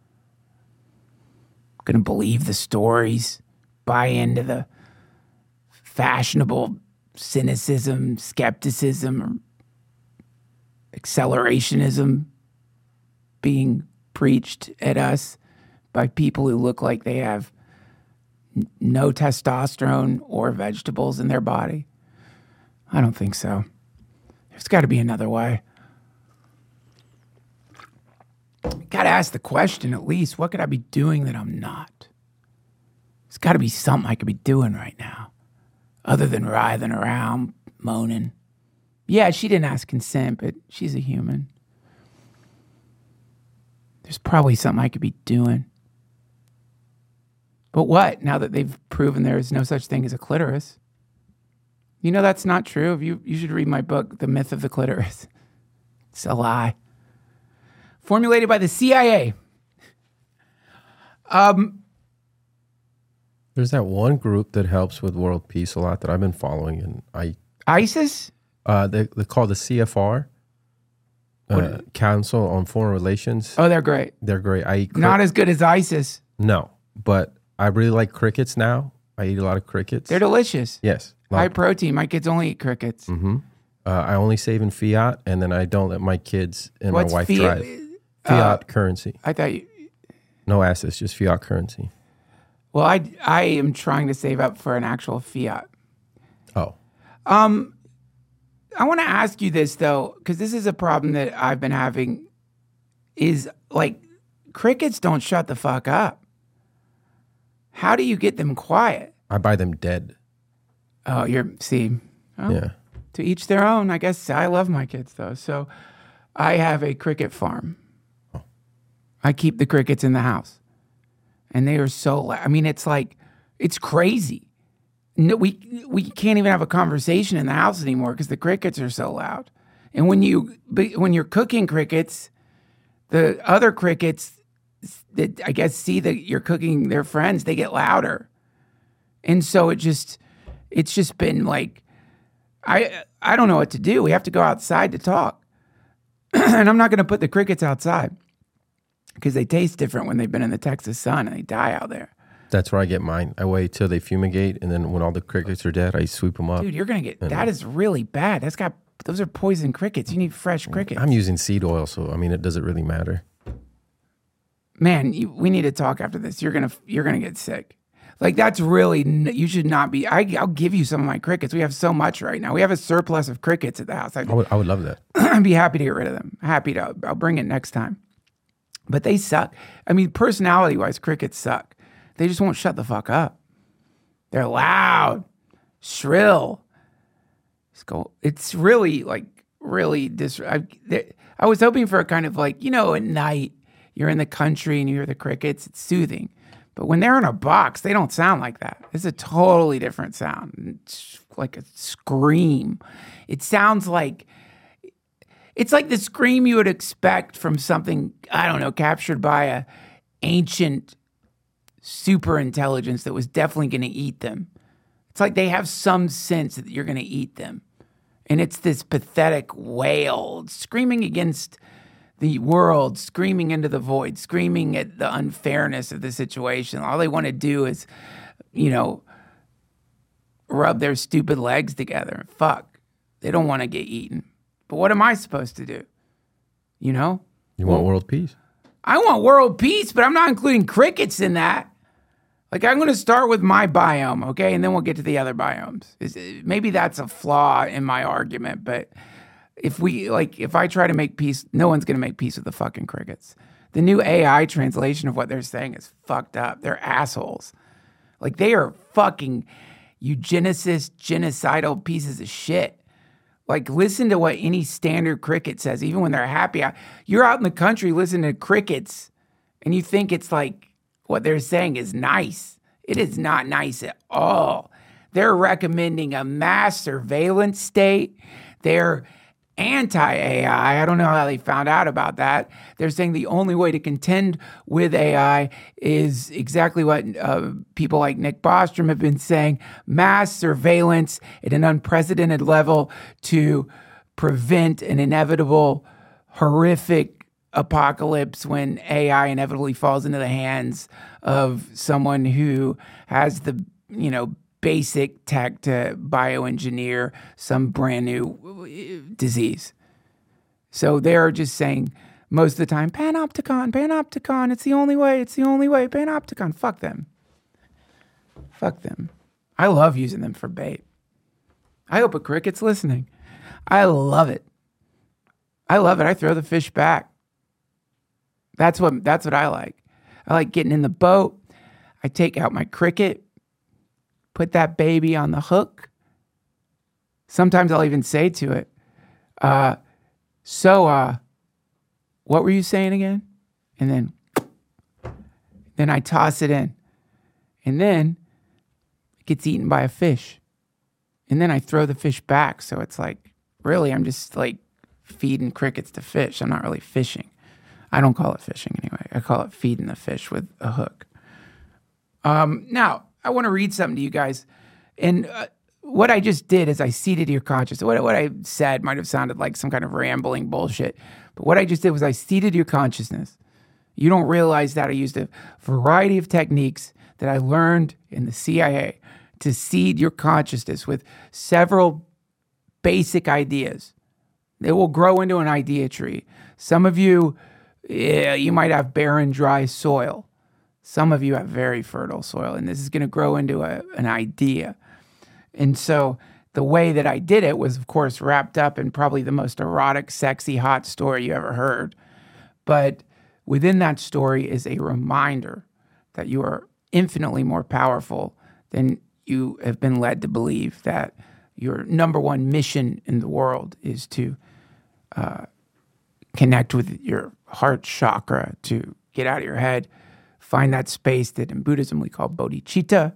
Going to believe the stories, buy into the fashionable cynicism, skepticism, or accelerationism being preached at us by people who look like they have n- no testosterone or vegetables in their body? I don't think so. There's got to be another way. Got to ask the question at least, what could I be doing that I'm not? There's got to be something I could be doing right now other than writhing around, moaning. Yeah, she didn't ask consent, but she's a human. There's probably something I could be doing. But what, now that they've proven there is no such thing as a clitoris? You know that's not true. If you, you should read my book, The Myth of the Clitoris. It's a lie. Formulated by the C I A. Um, There's that one group that helps with world peace a lot that I've been following, and I ISIS? Uh, they they call the C F R, uh, Council on Foreign Relations. Oh, they're great. They're great. I eat cri- Not as good as ISIS. No, but I really like crickets now. I eat a lot of crickets. They're delicious. Yes, High like, protein. My kids only eat crickets. Mm-hmm. Uh, I only save in fiat, and then I don't let my kids and What's my wife fiat? drive. Fiat Uh, currency. I thought you... No assets, just fiat currency. Well, I, I am trying to save up for an actual fiat. Oh. Um, I want to ask you this, though, because this is a problem that I've been having, is, like, crickets don't shut the fuck up. How do you get them quiet? I buy them dead. Oh, you're, see, well, Yeah. to each their own. I guess I love my kids, though. So I have a cricket farm. Oh. I keep the crickets in the house. And they are so loud. I mean, it's like, it's crazy. No, we we can't even have a conversation in the house anymore because the crickets are so loud. And when you when you're cooking crickets, the other crickets that I guess see that you're cooking their friends, they get louder. And so it just it's just been like, I I don't know what to do. We have to go outside to talk. And I'm not going to put the crickets outside because they taste different when they've been in the Texas sun and they die out there. That's where I get mine. I wait till they fumigate, and then when all the crickets are dead, I sweep them up. Dude, you're going to get, that is really bad. That's got, those are poison crickets. You need fresh crickets. I'm using seed oil, so I mean, it doesn't really matter. Man, you, we need to talk after this. You're going to, you're going to get sick. Like, that's really, you should not be, I, I'll give you some of my crickets. We have so much right now. We have a surplus of crickets at the house. I'd, I would, I would love that. I'd be happy to get rid of them. Happy to, I'll bring it next time. But they suck. I mean, personality-wise, crickets suck. They just won't shut the fuck up. They're loud, shrill. It's, go, it's really, like, really, dis- I, I was hoping for a kind of like, you know, at night, you're in the country and you hear the crickets, it's soothing. But when they're in a box, they don't sound like that. It's a totally different sound. It's like a scream. It sounds like, It's like the scream you would expect from something, I don't know, captured by a ancient super intelligence that was definitely going to eat them. It's like they have some sense that you're going to eat them. And it's this pathetic wail, screaming against the world, screaming into the void, screaming at the unfairness of the situation. All they want to do is, you know, rub their stupid legs together. Fuck. They don't want to get eaten. But what am I supposed to do? You know? You want world peace? I want world peace, but I'm not including crickets in that. Like, I'm going to start with my biome, okay? And then we'll get to the other biomes. Maybe that's a flaw in my argument, but if we, like, if I try to make peace, no one's going to make peace with the fucking crickets. The new A I translation of what they're saying is fucked up. They're assholes. Like, they are fucking eugenicist, genocidal pieces of shit. Like, listen to what any standard cricket says, even when they're happy. You're out in the country listening to crickets, and you think it's like what they're saying is nice. It is not nice at all. They're recommending a mass surveillance state. They're anti-A I. I don't know how they found out about that. They're saying the only way to contend with A I is exactly what uh, people like Nick Bostrom have been saying, mass surveillance at an unprecedented level to prevent an inevitable, horrific apocalypse when A I inevitably falls into the hands of someone who has the, you know, basic tech to bioengineer some brand new disease. So they're just saying most of the time, panopticon, panopticon, it's the only way, it's the only way, panopticon. Fuck them. Fuck them. I love using them for bait. I hope a cricket's listening. I love it. I love it. I throw the fish back. That's what that's what I like. I like getting in the boat. I take out my cricket, put that baby on the hook. Sometimes I'll even say to it, uh, so, uh, what were you saying again? And then, then I toss it in. And then it gets eaten by a fish. And then I throw the fish back. So it's like, really, I'm just like feeding crickets to fish. I'm not really fishing. I don't call it fishing anyway. I call it feeding the fish with a hook. Um, now, I want to read something to you guys. And uh, what I just did is I seeded your consciousness. What, what I said might have sounded like some kind of rambling bullshit. But what I just did was I seeded your consciousness. You don't realize that I used a variety of techniques that I learned in the C I A to seed your consciousness with several basic ideas. They will grow into an idea tree. Some of you, yeah, you might have barren, dry soil. Some of you have very fertile soil, and this is going to grow into a, an idea. And so the way that I did it was, of course, wrapped up in probably the most erotic, sexy, hot story you ever heard. But within that story is a reminder that you are infinitely more powerful than you have been led to believe, that your number one mission in the world is to uh, connect with your heart chakra, to get out of your head, find that space that in Buddhism we call bodhicitta,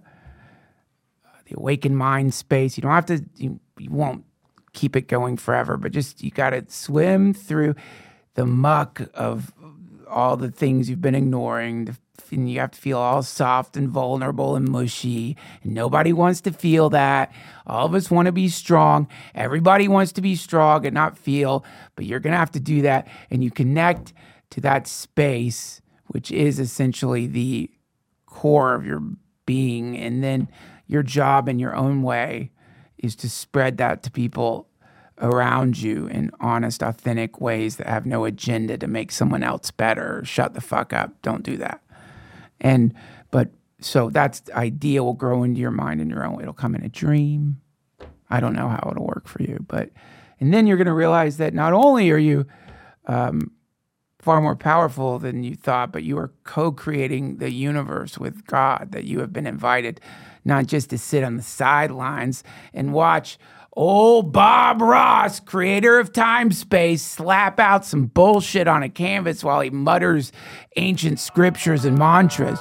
uh, the awakened mind space. You don't have to, you, you won't keep it going forever, but just you got to swim through the muck of all the things you've been ignoring, and you have to feel all soft and vulnerable and mushy, and nobody wants to feel that. All of us want to be strong. Everybody wants to be strong and not feel, but you're going to have to do that, and you connect to that space, which is essentially the core of your being. And then your job in your own way is to spread that to people around you in honest, authentic ways that have no agenda to make someone else better. Shut the fuck up. Don't do that. And, but, so that's the idea will grow into your mind in your own way. It'll come in a dream. I don't know how it'll work for you, but, and then you're going to realize that not only are you, um, far more powerful than you thought, but you are co-creating the universe with God, that you have been invited not just to sit on the sidelines and watch old Bob Ross, creator of time space, slap out some bullshit on a canvas while he mutters ancient scriptures and mantras.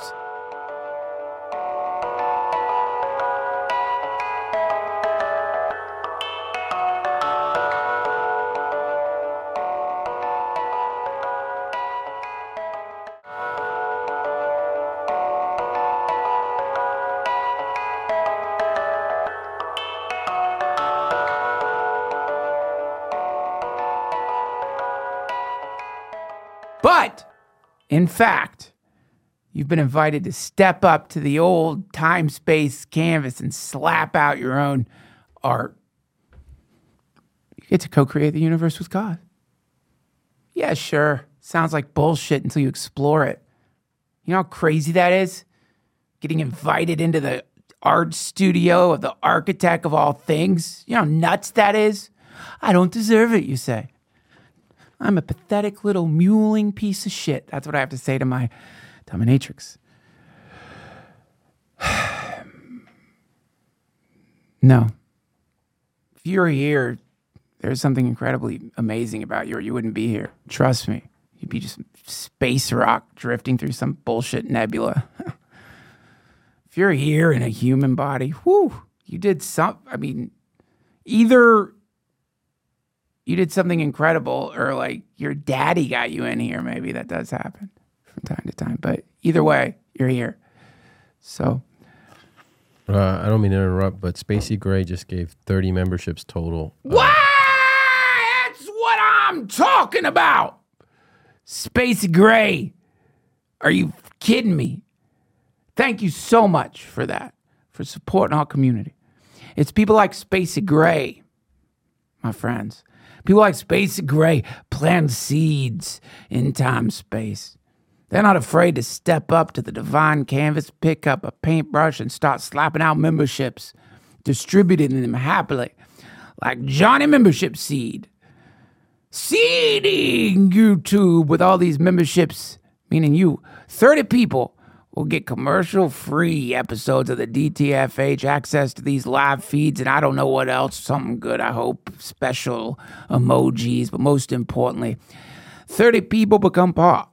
But, in fact, you've been invited to step up to the old time-space canvas and slap out your own art. You get to co-create the universe with God. Yeah, sure. Sounds like bullshit until you explore it. You know how crazy that is? Getting invited into the art studio of the architect of all things. You know how nuts that is? I don't deserve it, you say. I'm a pathetic little mewling piece of shit. That's what I have to say to my dominatrix. No. If you're here, there's something incredibly amazing about you, or you wouldn't be here. Trust me. You'd be just space rock drifting through some bullshit nebula. If you're here in a human body, whew, you did some, I mean, either you did something incredible or like your daddy got you in here. Maybe that does happen from time to time. But either way, you're here. So. Uh, I don't mean to interrupt, but Spacey Gray just gave thirty memberships total. Uh, What? That's what I'm talking about. Spacey Gray. Are you kidding me? Thank you so much for that, for supporting our community. It's people like Spacey Gray, my friends. People like Spacey Gray plant seeds in time space. They're not afraid to step up to the divine canvas, pick up a paintbrush, and start slapping out memberships, distributing them happily, like Johnny Membership Seed. Seeding YouTube with all these memberships, meaning you, thirty people, will get commercial-free episodes of the D T F H, access to these live feeds, and I don't know what else, something good, I hope, special emojis, but most importantly, thirty people become part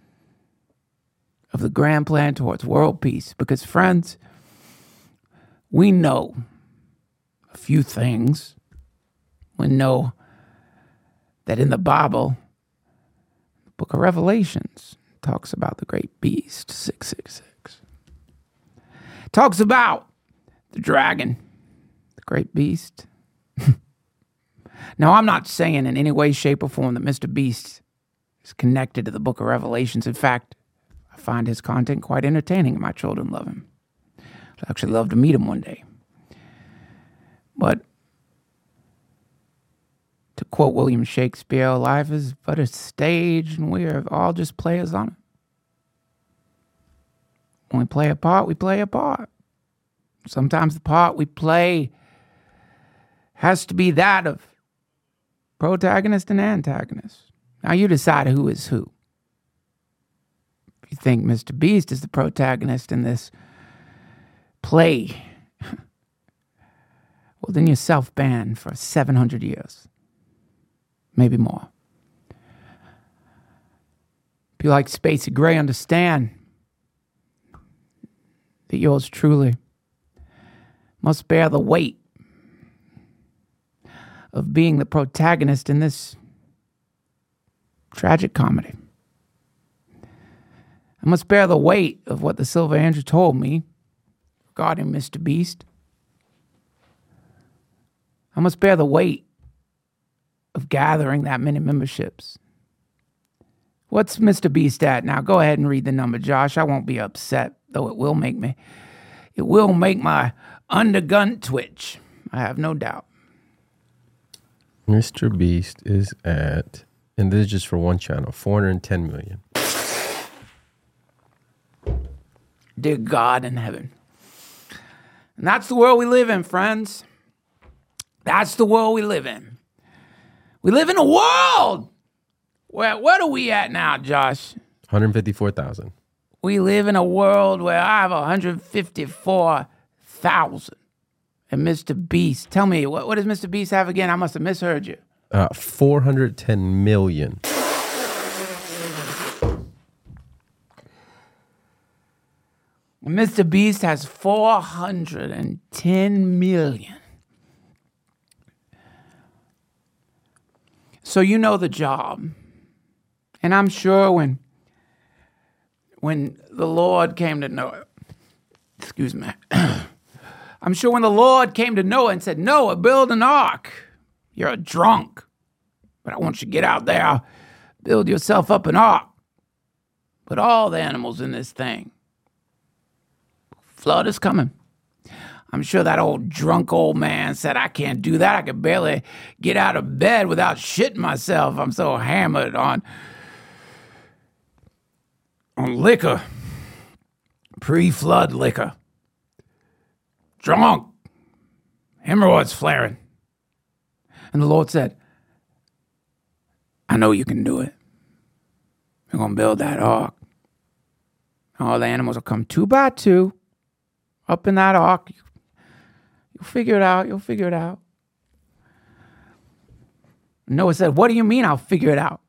of the grand plan towards world peace. Because, friends, we know a few things. We know that in the Bible, the book of Revelations talks about the great beast, six six six. Talks about the dragon, the great beast. Now, I'm not saying in any way, shape, or form that Mister Beast is connected to the book of Revelations. In fact, I find his content quite entertaining, and my children love him. I'd actually love to meet him one day. But to quote William Shakespeare, life is but a stage, and we are all just players on it. When we play a part, we play a part. Sometimes the part we play has to be that of protagonist and antagonist. Now you decide who is who. If you think Mister Beast is the protagonist in this play, well, then you're self-banned for seven hundred years. Maybe more. People like Spacey Gray understand that yours truly must bear the weight of being the protagonist in this tragic comedy. I must bear the weight of what the Silver Angel told me regarding Mister Beast. I must bear the weight of gathering that many memberships. What's Mister Beast at now? Go ahead and read the number, Josh. I won't be upset, though it will make me, it will make my undergun twitch. I have no doubt. Mister Beast is at, and this is just for one channel, four hundred ten million. Dear God in heaven. And that's the world we live in, friends. That's the world we live in. We live in a world where, what are we at now, Josh? one hundred fifty-four thousand. We live in a world where I have one hundred fifty-four thousand. And Mister Beast, tell me, what, what does Mister Beast have again? I must have misheard you. Uh, four hundred ten million. Mister Beast has four hundred ten million. So you know the job. And I'm sure when when the Lord came to Noah, excuse me, I'm sure when the Lord came to Noah and said, Noah, build an ark. You're a drunk, but I want you to get out there, build yourself up an ark. but all the animals in this thing. Flood is coming. I'm sure that old drunk old man said, I can't do that. I could barely get out of bed without shitting myself. I'm so hammered on, on liquor, pre-flood liquor. Drunk, hemorrhoids flaring. And the Lord said, I know you can do it. You're going to build that ark. All the animals will come two by two up in that ark. You'll figure it out. You'll figure it out. Noah said, what do you mean I'll figure it out?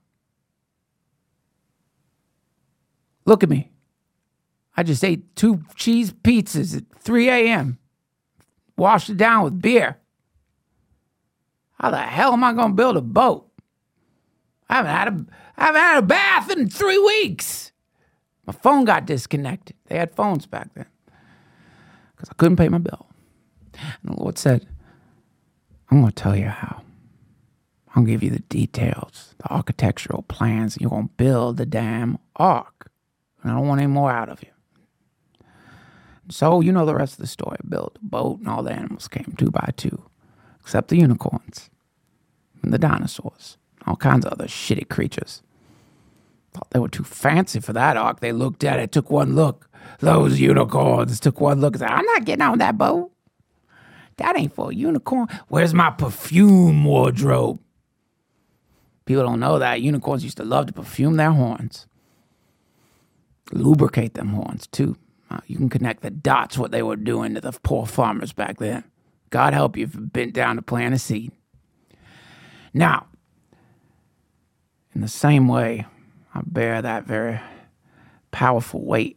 Look at me. I just ate two cheese pizzas at three a.m. Washed it down with beer. How the hell am I going to build a boat? I haven't had a, I haven't had a bath in three weeks. My phone got disconnected. They had phones back then because I couldn't pay my bill. And the Lord said, I'm going to tell you how. I'll give you the details, the architectural plans, and you're going to build the damn ark. And I don't want any more out of you. So you know the rest of the story. Built a boat and all the animals came two by two, except the unicorns and the dinosaurs, all kinds of other shitty creatures. Thought they were too fancy for that ark. They looked at it, took one look. Those unicorns took one look and said, I'm not getting on that boat. That ain't for a unicorn. Where's my perfume wardrobe? People don't know that unicorns used to love to perfume their horns. Lubricate them horns, too. Uh, you can connect the dots, what they were doing to the poor farmers back then. God help you if you've bent down to plant a seed. Now, in the same way, I bear that very powerful weight.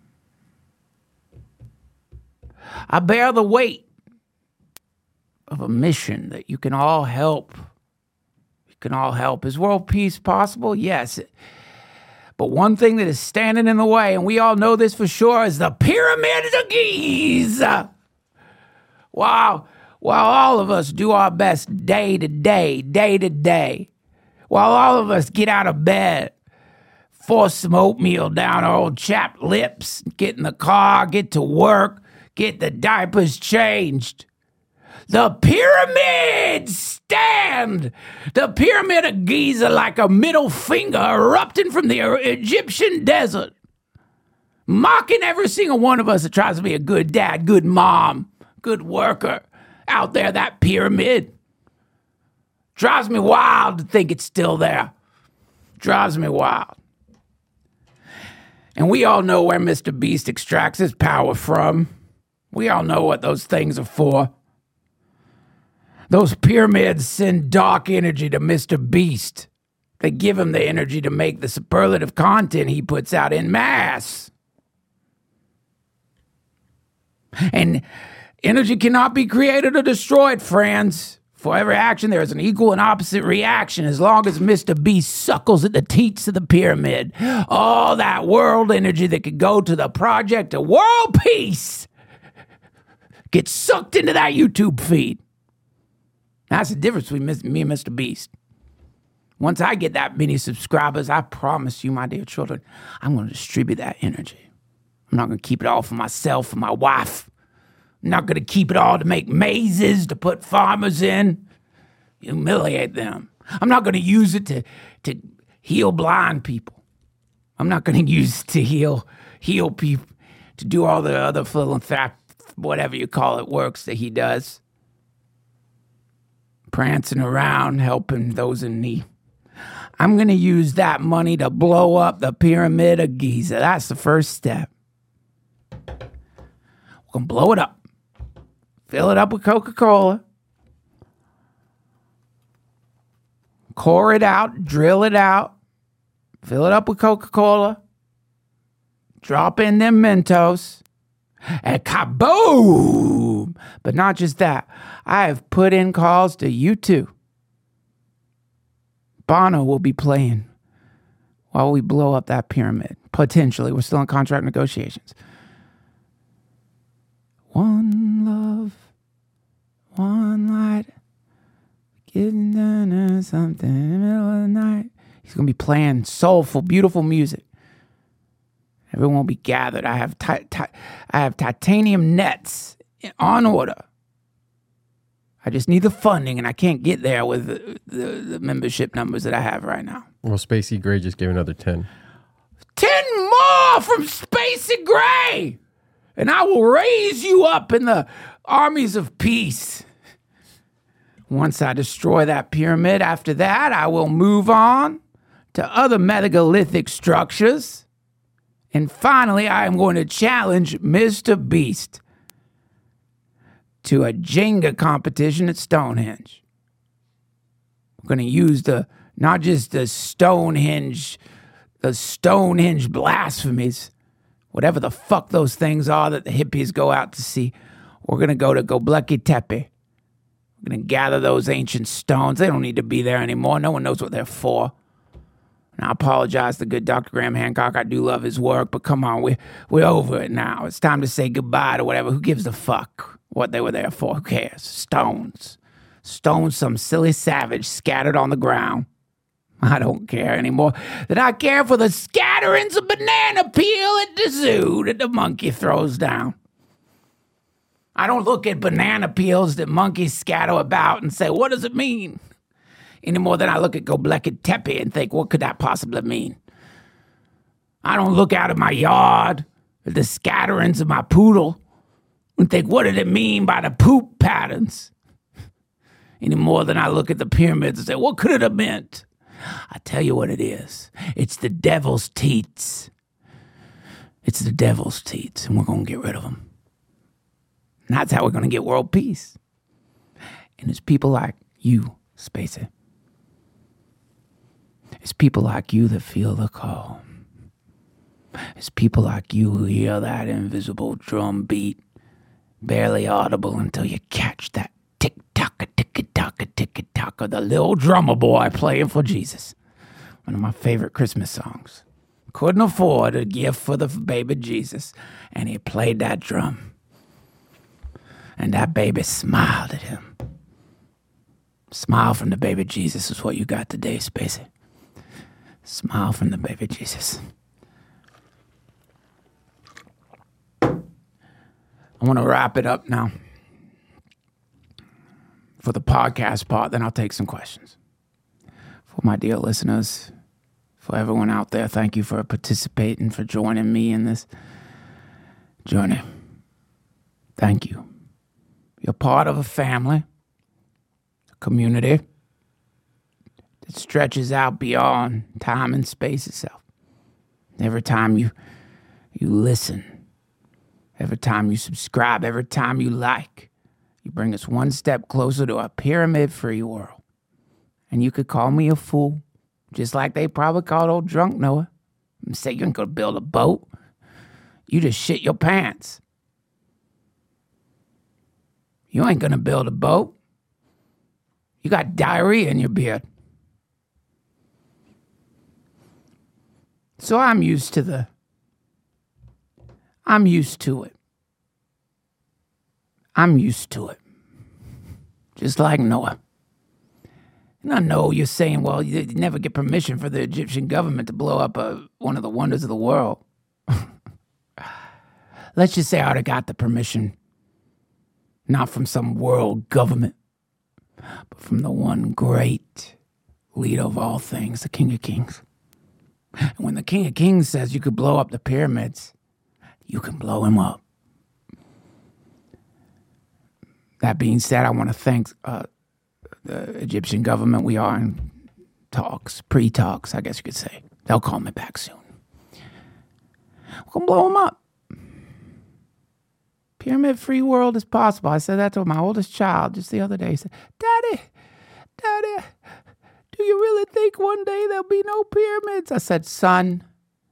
I bear the weight of a mission that you can all help. You can all help. Is world peace possible? Yes. But one thing that is standing in the way, and we all know this for sure, is the pyramids of Giza. Wow. While all of us do our best day to day, day to day, while all of us get out of bed, force some oatmeal down our old chapped lips, get in the car, get to work, get the diapers changed, the pyramids stand. The pyramid of Giza like a middle finger erupting from the Egyptian desert, mocking every single one of us that tries to be a good dad, good mom, good worker out there. That pyramid drives me wild to think it's still there. Drives me wild. And we all know where Mister Beast extracts his power from. We all know what those things are for. Those pyramids send dark energy to Mister Beast. They give him the energy to make the superlative content he puts out in mass. And energy cannot be created or destroyed, friends. For every action, there is an equal and opposite reaction as long as Mister Beast suckles at the teats of the pyramid. All that world energy that could go to the project of world peace gets sucked into that YouTube feed. That's the difference between me and Mister Beast. Once I get that many subscribers, I promise you, my dear children, I'm going to distribute that energy. I'm not going to keep it all for myself and my wife. I'm not going to keep it all to make mazes, to put farmers in, humiliate them. I'm not going to use it to, to heal blind people. I'm not going to use it to heal, heal people, to do all the other philanthropic, whatever you call it, works that he does. Prancing around, helping those in need. I'm going to use that money to blow up the pyramid of Giza. That's the first step. We're going to blow it up. Fill it up with Coca-Cola. Core it out. Drill it out. Fill it up with Coca-Cola. Drop in them Mentos. And kaboom! But not just that. I have put in calls to you too. Bono will be playing while we blow up that pyramid. Potentially. We're still in contract negotiations. One love, one light, getting done or something in the middle of the night. He's going to be playing soulful, beautiful music. Everyone will be gathered. I have ti- ti- I have titanium nets on order. I just need the funding, and I can't get there with the, the, the membership numbers that I have right now. Well, Spacey Gray just gave another ten. Ten more from Spacey Gray, and I will raise you up in the armies of peace. Once I destroy that pyramid, after that, I will move on to other megalithic structures. And finally, I am going to challenge Mister Beast to a Jenga competition at Stonehenge. We're going to use the, not just the Stonehenge, the Stonehenge blasphemies, whatever the fuck those things are that the hippies go out to see. We're going to go to Göbekli Tepe. We're going to gather those ancient stones. They don't need to be there anymore. No one knows what they're for. And I apologize to good Doctor Graham Hancock. I do love his work, but come on, we're, we're over it now. It's time to say goodbye to whatever. Who gives a fuck what they were there for? Who cares? Stones. Stones, some silly savage scattered on the ground. I don't care anymore than I care for the scatterings of banana peel at the zoo that the monkey throws down. I don't look at banana peels that monkeys scatter about and say, what does it mean? Any more than I look at Göbekli Tepe and think, what could that possibly mean? I don't look out of my yard at the scatterings of my poodle and think, what did it mean by the poop patterns? Any more than I look at the pyramids and say, what could it have meant? I tell you what it is. It's the devil's teats. It's the devil's teats, and we're going to get rid of them. And that's how we're going to get world peace. And it's people like you, Spacey. It's people like you that feel the call. It's people like you who hear that invisible drum beat, barely audible until you catch that tick-tock, tick-tock, tick-tock of the little drummer boy playing for Jesus. One of my favorite Christmas songs. Couldn't afford a gift for the baby Jesus, and he played that drum. And that baby smiled at him. Smile from the baby Jesus is what you got today, Spacey. Smile from the baby Jesus. I want to wrap it up now for the podcast part, then I'll take some questions. For my dear listeners, for everyone out there, thank you for participating, for joining me in this journey. Thank you. You're part of a family, a community that stretches out beyond time and space itself. Every time you you listen, every time you subscribe, every time you like, you bring us one step closer to a pyramid-free world. And you could call me a fool, just like they probably called old drunk Noah, and say you ain't gonna build a boat. You just shit your pants. You ain't gonna build a boat. You got diarrhea in your beard. So I'm used to the, I'm used to it. I'm used to it. Just like Noah. And I know you're saying, well, you never get permission for the Egyptian government to blow up a, one of the wonders of the world. Let's just say I would have got the permission, not from some world government, but from the one great leader of all things, the King of Kings. And when the King of Kings says you could blow up the pyramids, you can blow him up. That being said, I want to thank uh, the Egyptian government. We are in talks, pre-talks, I guess you could say. They'll call me back soon. We're going to blow them up. Pyramid-free world is possible. I said that to my oldest child just the other day. He said, Daddy, Daddy, do you really think one day there'll be no pyramids? I said, son,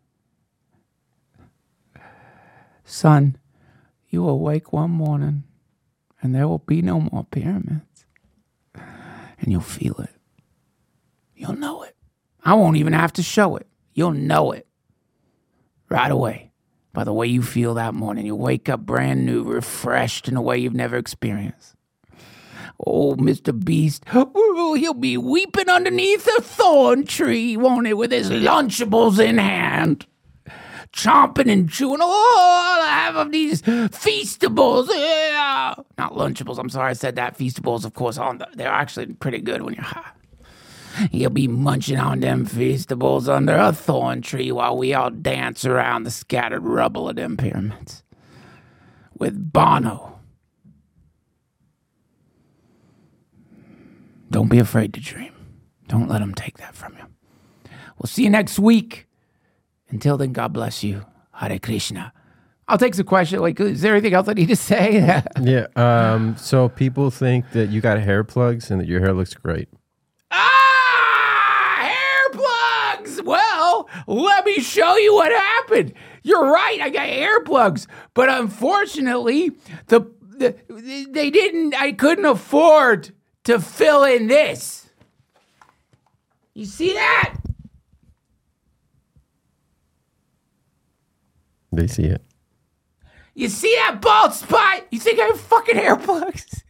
son, you will wake one morning and there will be no more pyramids. And you'll feel it. You'll know it. I won't even have to show it. You'll know it right away. By the way you feel that morning. You wake up brand new, refreshed in a way you've never experienced. Oh, Mister Beast, oh, he'll be weeping underneath a thorn tree, won't he, with his Lunchables in hand, chomping and chewing. Oh, I have of these Feastables. Yeah. Not Lunchables. I'm sorry I said that. Feastables, of course, on the, they're actually pretty good when you're high. You'll be munching on them Feastables under a thorn tree while we all dance around the scattered rubble of them pyramids. With Bono. Don't be afraid to dream. Don't let him take that from you. We'll see you next week. Until then, God bless you. Hare Krishna. I'll take some questions. Like, is there anything else I need to say? Yeah. Um, so people think that you got hair plugs and that your hair looks great. Ah, hair plugs. Well, let me show you what happened. You're right. I got hair plugs, but unfortunately, the, the they didn't. I couldn't afford to fill in this. You see that? They see it. You see that bald spot? You think I have fucking hair plugs?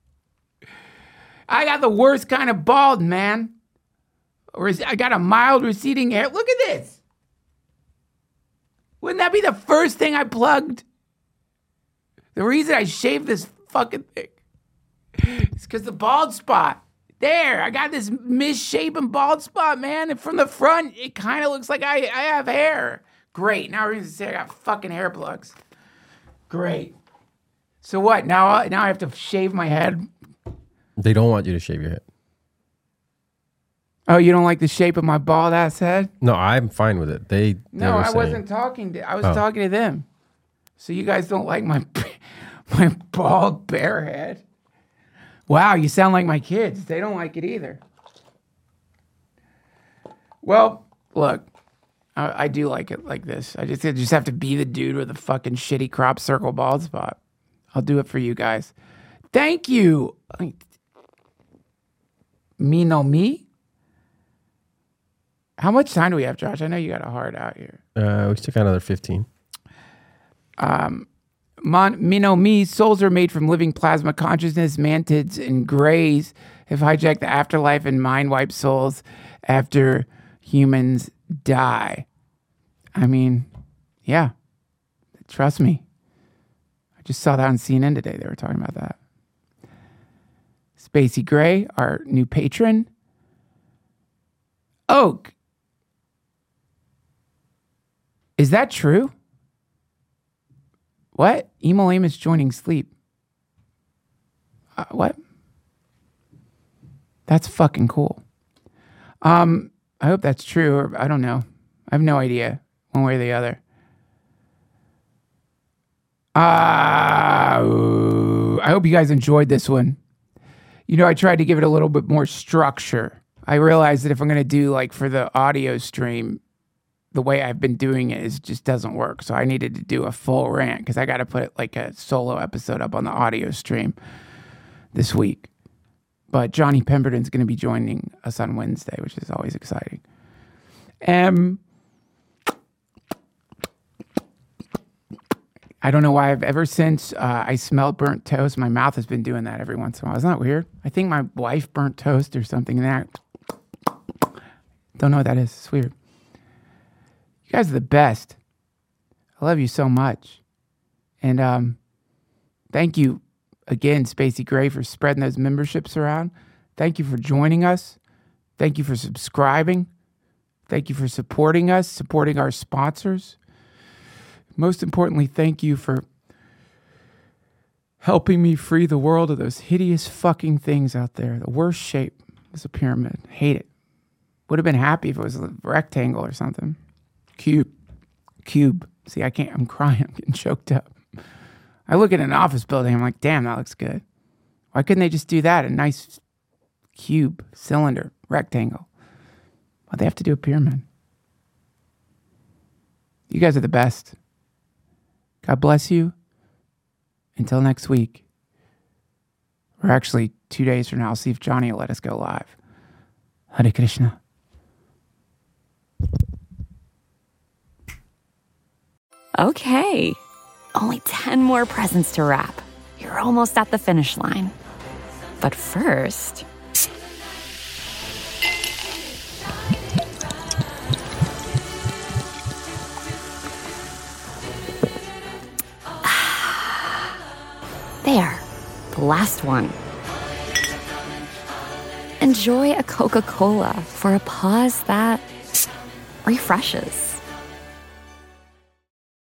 I got the worst kind of bald, man. Or is, I got a mild receding hair. Look at this. Wouldn't that be the first thing I plugged? The reason I shaved this fucking thing is because the bald spot. There, I got this misshapen bald spot, man. And from the front, it kind of looks like I, I have hair. Great. Now we're going to say I got fucking hair plugs. Great. So what? Now, I- now I have to shave my head? They don't want you to shave your head. Oh, you don't like the shape of my bald ass head? No, I'm fine with it. They, they No, were I saying, wasn't talking to. I was Oh. talking to them. So you guys don't like my my bald bare head? Wow, you sound like my kids. They don't like it either. Well, look, I, I do like it like this. I just I just have to be the dude with the fucking shitty crop circle bald spot. I'll do it for you guys. Thank you. I- Me no me. How much time do we have, Josh? I know you got a hard out here. Uh, we still got another fifteen. Mon- Mino Me, souls are made from living plasma consciousness. Mantids and greys have hijacked the afterlife and mind wipe souls after humans die. I mean, yeah, trust me. I just saw that on C N N today. They were talking about that. Spacey Gray, our new patron. Oak. Is that true? What? Emo Amos joining sleep. Uh, what? That's fucking cool. Um, I hope that's true, or I don't know. I have no idea, one way or the other. Uh, I hope you guys enjoyed this one. You know, I tried to give it a little bit more structure. I realized that if I'm going to do, like, for the audio stream, the way I've been doing it is just doesn't work. So I needed to do a full rant because I got to put like a solo episode up on the audio stream this week. But Johnny Pemberton's going to be joining us on Wednesday, which is always exciting. Um, I don't know why I've ever since uh, I smelled burnt toast, my mouth has been doing that every once in a while. Isn't that weird? I think my wife burnt toast or something. And that don't know what that is. It's weird. You guys are the best. I love you so much. And um, thank you again, Spacey Gray, for spreading those memberships around. Thank you for joining us. Thank you for subscribing. Thank you for supporting us, supporting our sponsors. Most importantly, thank you for helping me free the world of those hideous fucking things out there. The worst shape is a pyramid. Hate it. Would have been happy if it was a rectangle or something. Cube. Cube. See, I can't, I'm crying. I'm getting choked up. I look at an office building. I'm like, damn, that looks good. Why couldn't they just do that? A nice cube, cylinder, rectangle. Why'd they have to do a pyramid? You guys are the best. God bless you. Until next week. Or actually, two days from now, I'll see if Johnny will let us go live. Hare Krishna. Okay, only ten more presents to wrap. You're almost at the finish line. But first... There, the last one. Enjoy a Coca-Cola for a pause that refreshes.